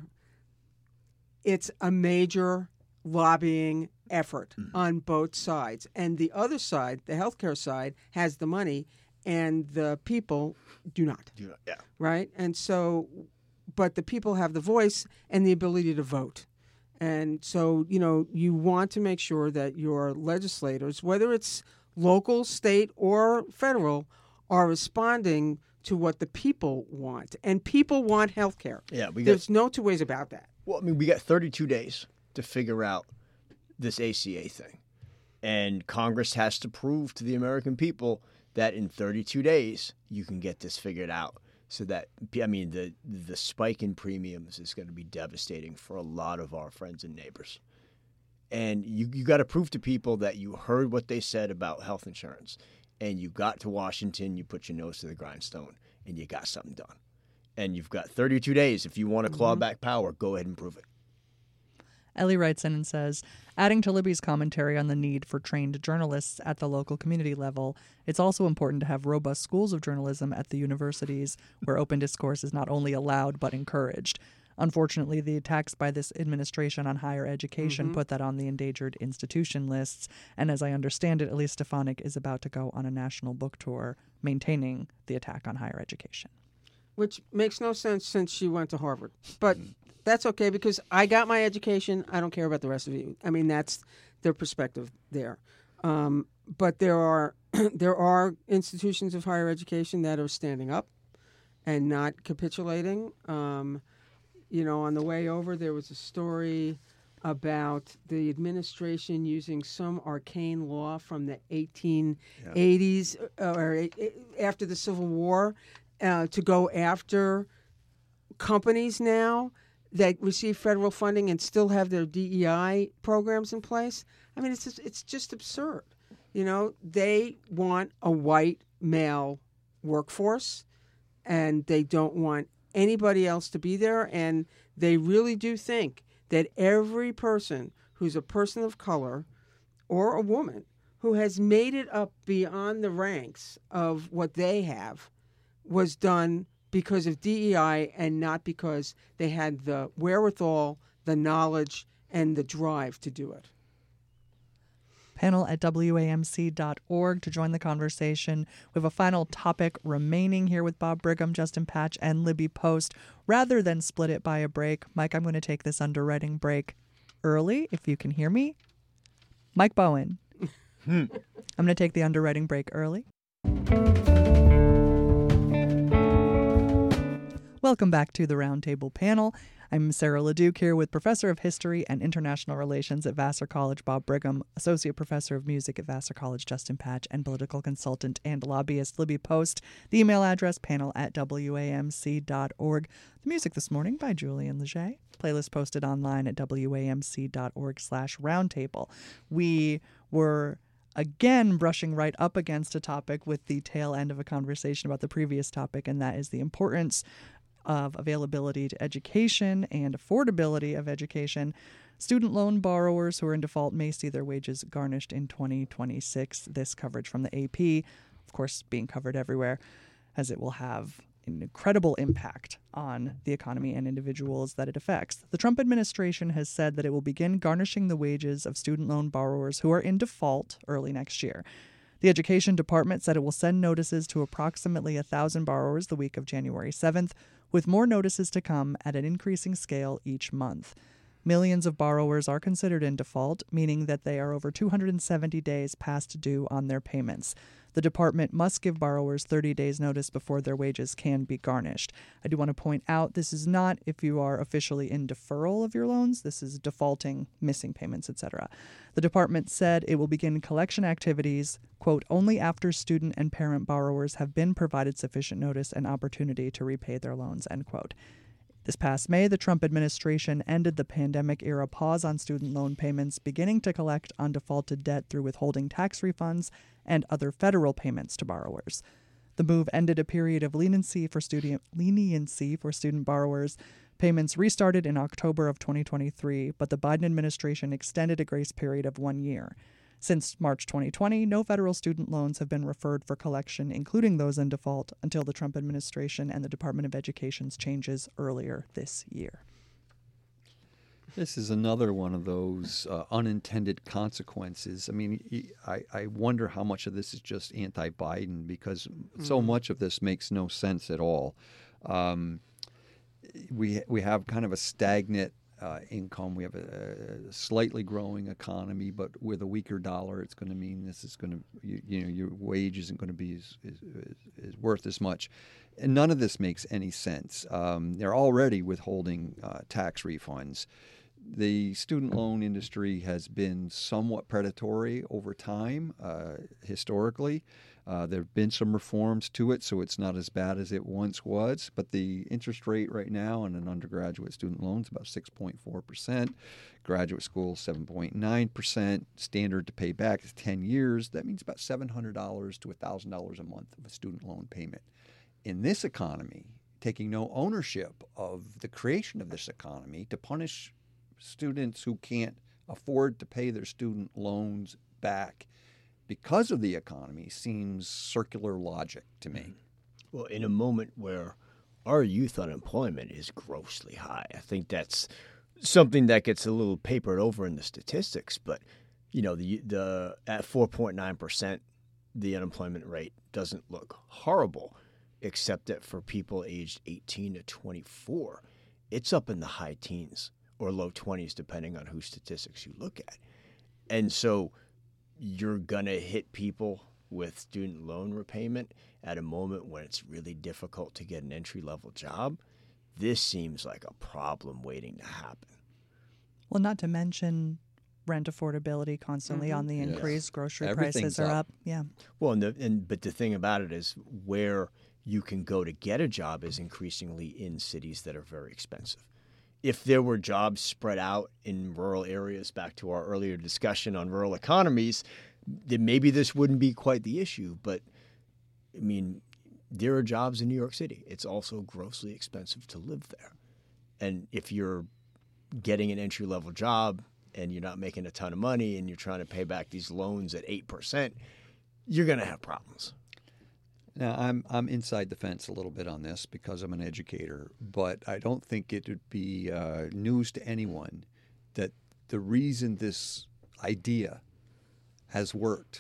it's a major lobbying effort on both sides. And the other side, the healthcare side, has the money, and the people do not. Yeah. Right? And so, but the people have the voice and the ability to vote. And so, you want to make sure that your legislators, whether it's local, state, or federal, are responding to what the people want. And people want health care. Yeah, there's no two ways about that. Well, we got 32 days to figure out this ACA thing. And Congress has to prove to the American people that in 32 days you can get this figured out. So that, the spike in premiums is going to be devastating for a lot of our friends and neighbors. And you got to prove to people that you heard what they said about health insurance, and you got to Washington, you put your nose to the grindstone, and you got something done. And you've got 32 days. If you want to claw back power, go ahead and prove it. Ellie writes in and says, adding to Libby's commentary on the need for trained journalists at the local community level, it's also important to have robust schools of journalism at the universities where open discourse is not only allowed but encouraged. Unfortunately, the attacks by this administration on higher education put that on the endangered institution lists, and as I understand it, Elise Stefanik is about to go on a national book tour maintaining the attack on higher education. Which makes no sense since she went to Harvard. But that's okay because I got my education. I don't care about the rest of you. I mean, that's their perspective there. But there are institutions of higher education that are standing up and not capitulating. On the way over, there was a story about the administration using some arcane law from the 1880s or after the Civil War to go after companies now that receive federal funding and still have their DEI programs in place. I mean, it's just absurd. You know, they want a white male workforce, and they don't want anybody else to be there. And they really do think that every person who's a person of color or a woman who has made it up beyond the ranks of what they have was done because of DEI and not because they had the wherewithal, the knowledge, and the drive to do it. Panel at WAMC.org to join the conversation. We have a final topic remaining here with Bob Brigham, Justin Patch, and Libby Post. Rather than split it by a break, Mike, I'm going to take this underwriting break early, if you can hear me. Mike Bowen. I'm going to take the underwriting break early. Welcome back to the Roundtable Panel. I'm Sarah LeDuc here with Professor of History and International Relations at Vassar College, Bob Brigham, Associate Professor of Music at Vassar College, Justin Patch, and political consultant and lobbyist Libby Post. The email address, panel@wamc.org. The music this morning by Julian Leger. Playlist posted online at wamc.org/roundtable. We were again brushing right up against a topic with the tail end of a conversation about the previous topic, and that is the importance of availability to education and affordability of education. Student loan borrowers who are in default may see their wages garnished in 2026. This coverage from the AP, of course, being covered everywhere, as it will have an incredible impact on the economy and individuals that it affects. The Trump administration has said that it will begin garnishing the wages of student loan borrowers who are in default early next year. The Education Department said it will send notices to approximately 1,000 borrowers the week of January 7th, with more notices to come at an increasing scale each month. Millions of borrowers are considered in default, meaning that they are over 270 days past due on their payments. The department must give borrowers 30 days notice before their wages can be garnished. I do want to point out this is not if you are officially in deferral of your loans. This is defaulting, missing payments, etc. The department said it will begin collection activities, quote, only after student and parent borrowers have been provided sufficient notice and opportunity to repay their loans, end quote. This past May, the Trump administration ended the pandemic-era pause on student loan payments, beginning to collect on defaulted debt through withholding tax refunds and other federal payments to borrowers. The move ended a period of leniency for student borrowers. Payments restarted in October of 2023, but the Biden administration extended a grace period of 1 year. Since March 2020, no federal student loans have been referred for collection, including those in default, until the Trump administration and the Department of Education's changes earlier this year. This is another one of those unintended consequences. I mean, I wonder how much of this is just anti-Biden, because so much of this makes no sense at all. We have kind of a stagnant income. We have a slightly growing economy, but with a weaker dollar, it's going to mean this is going to, your wage isn't going to be is worth as much. And none of this makes any sense. They're already withholding tax refunds. The student loan industry has been somewhat predatory over time, historically. There have been some reforms to it, so it's not as bad as it once was. But the interest rate right now on an undergraduate student loan is about 6.4%. Graduate school, 7.9%. Standard to pay back is 10 years. That means about $700 to $1,000 a month of a student loan payment. In this economy, taking no ownership of the creation of this economy to punish students who can't afford to pay their student loans back because of the economy seems circular logic to me. Well, in a moment where our youth unemployment is grossly high, I think that's something that gets a little papered over in the statistics. But the at 4.9%, the unemployment rate doesn't look horrible, except that for people aged 18 to 24, it's up in the high teens or low 20s, depending on whose statistics you look at. And so you're going to hit people with student loan repayment at a moment when it's really difficult to get an entry-level job. This seems like a problem waiting to happen. Well, not to mention rent affordability constantly on the increase. Grocery Everything's prices are up. up. Yeah. Well, but the thing about it is where you can go to get a job is increasingly in cities that are very expensive. If there were jobs spread out in rural areas, back to our earlier discussion on rural economies, then maybe this wouldn't be quite the issue. But, I mean, there are jobs in New York City. It's also grossly expensive to live there. And if you're getting an entry-level job and you're not making a ton of money and you're trying to pay back these loans at 8%, you're going to have problems. Now, I'm inside the fence a little bit on this because I'm an educator, but I don't think it would be news to anyone that the reason this idea has worked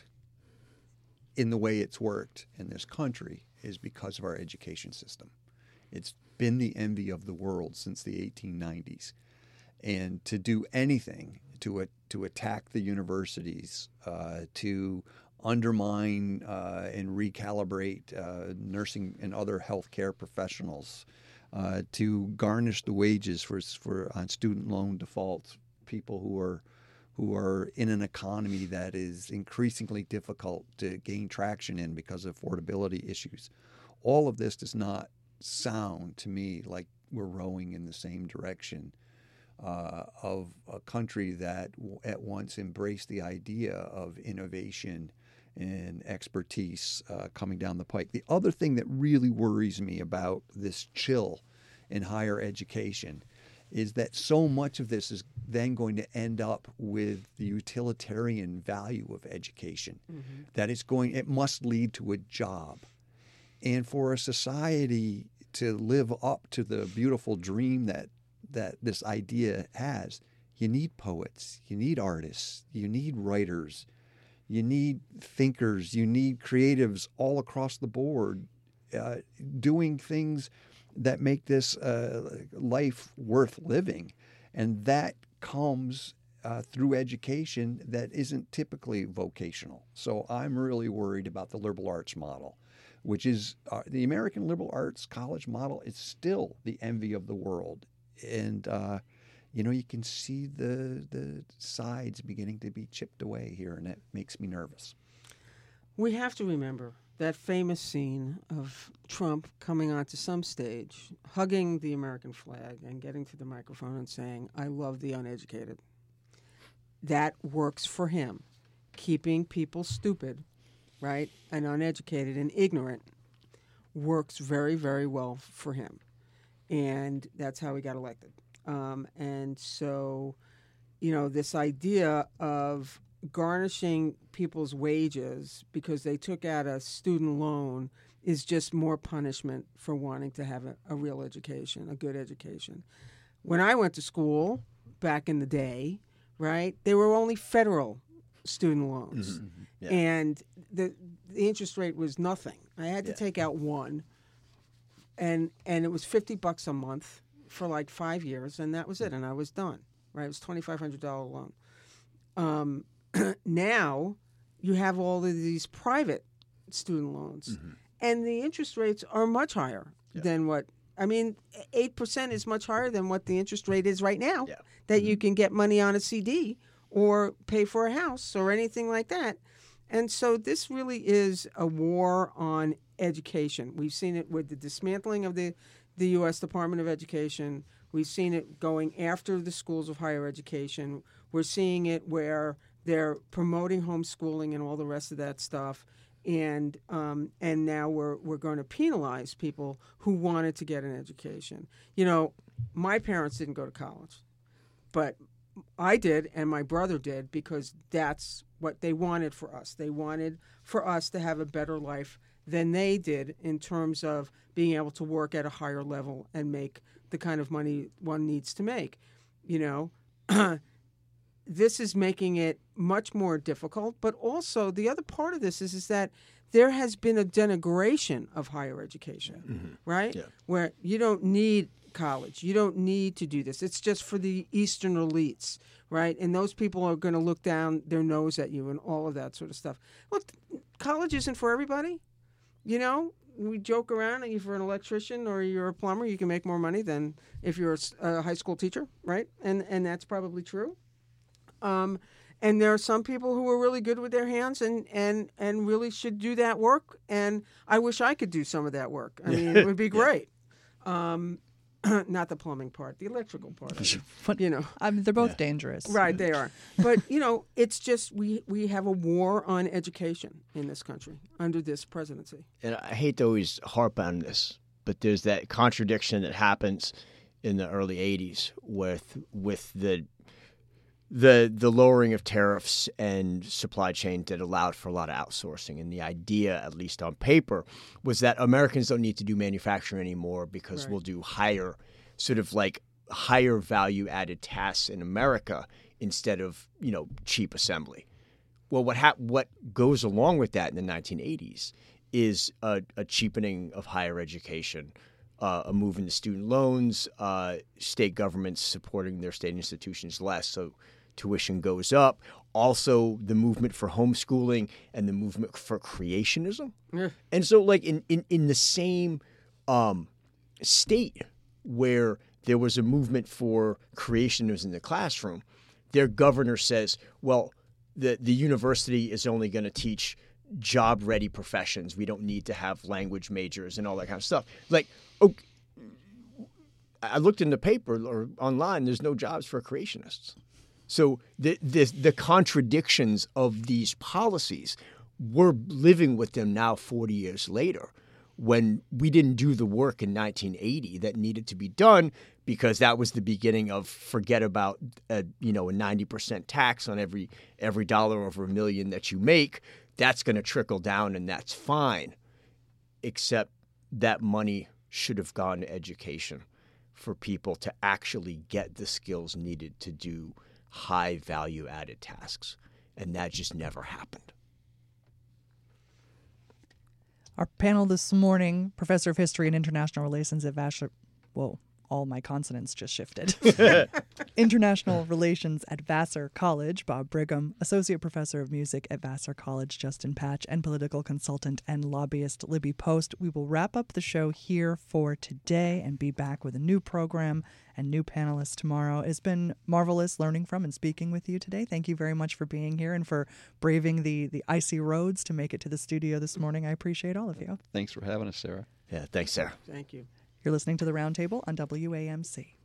in the way it's worked in this country is because of our education system. It's been the envy of the world since the 1890s. And to do anything to attack the universities, to undermine and recalibrate nursing and other healthcare professionals, to garnish the wages for on student loan defaults, people who are in an economy that is increasingly difficult to gain traction in because of affordability issues. All of this does not sound to me like we're rowing in the same direction of a country that at once embraced the idea of innovation and expertise coming down the pike. The other thing that really worries me about this chill in higher education is that so much of this is then going to end up with the utilitarian value of education. Mm-hmm. That it must lead to a job. And for a society to live up to the beautiful dream that this idea has, you need poets, you need artists, you need writers, you need thinkers, you need creatives all across the board doing things that make this life worth living. And that comes through education that isn't typically vocational. So I'm really worried about the liberal arts model, which is the American liberal arts college model is still the envy of the world. And, you can see the sides beginning to be chipped away here, and that makes me nervous. We have to remember that famous scene of Trump coming onto some stage, hugging the American flag and getting to the microphone and saying, "I love the uneducated." That works for him. Keeping people stupid, right, and uneducated and ignorant works very, very well for him. And that's how he got elected. And so, this idea of garnishing people's wages because they took out a student loan is just more punishment for wanting to have a real education, a good education. When I went to school back in the day, right, there were only federal student loans. Mm-hmm. Yeah. And the interest rate was nothing. I had to take out one, and it was $50 a month for like 5 years, and that was it, and I was done. Right, it was $2,500 loan. Now you have all of these private student loans, mm-hmm. and the interest rates are much higher than 8% is much higher than what the interest rate is right now, that mm-hmm. you can get money on a CD or pay for a house or anything like that. And so this really is a war on education. We've seen it with the dismantling of the U.S. Department of Education. We've seen it going after the schools of higher education. We're seeing it where they're promoting homeschooling and all the rest of that stuff. And now we're going to penalize people who wanted to get an education. My parents didn't go to college, but I did and my brother did because that's what they wanted for us. They wanted for us to have a better life than they did in terms of being able to work at a higher level and make the kind of money one needs to make. This is making it much more difficult, but also the other part of this is that there has been a denigration of higher education, mm-hmm. right? Yeah. Where you don't need college. You don't need to do this. It's just for the Eastern elites, right? And those people are going to look down their nose at you and all of that sort of stuff. Look, college isn't for everybody. you know, we joke around. If you're an electrician or you're a plumber, you can make more money than if you're a high school teacher, right? And that's probably true. And there are some people who are really good with their hands and really should do that work. And I wish I could do some of that work. I mean, it would be great. Not the plumbing part, the electrical part. But, you know, I mean, they're both dangerous. right? They are. But you know, it's just we have a war on education in this country under this presidency. And I hate to always harp on this, but there's that contradiction that happens in the early '80s with the lowering of tariffs and supply chain that allowed for a lot of outsourcing. And the idea, at least on paper, was that Americans don't need to do manufacturing anymore because Right. we'll do higher value added tasks in America instead of, you know, cheap assembly. Well, what goes along with that in the 1980s is a cheapening of higher education, a move into student loans, state governments supporting their state institutions less, so tuition goes up. Also, the movement for homeschooling and the movement for creationism. Yeah. And so, like in the same state where there was a movement for creationism in the classroom, their governor says, well, the university is only going to teach job-ready professions. We don't need to have language majors and all that kind of stuff. Like, okay, I looked in the paper or online, there's no jobs for creationists. So the contradictions of these policies, we're living with them now 40 years later, when we didn't do the work in 1980 that needed to be done because that was the beginning of forget about a 90% tax on every dollar over $1 million that you make. That's going to trickle down and that's fine, except that money should have gone to education for people to actually get the skills needed to do high value added tasks. And that just never happened. Our panel this morning, Professor of History and International Relations at Vassar. Whoa, all my consonants just shifted. International Relations at Vassar College, Bob Brigham, Associate Professor of Music at Vassar College, Justin Patch, and political consultant and lobbyist Libby Post. We will wrap up the show here for today and be back with a new program and new panelists tomorrow. It's been marvelous learning from and speaking with you today. Thank you very much for being here and for braving the icy roads to make it to the studio this morning. I appreciate all of you. Thanks for having us, Sarah. Yeah, thanks, Sarah. Thank you. You're listening to The Roundtable on WAMC.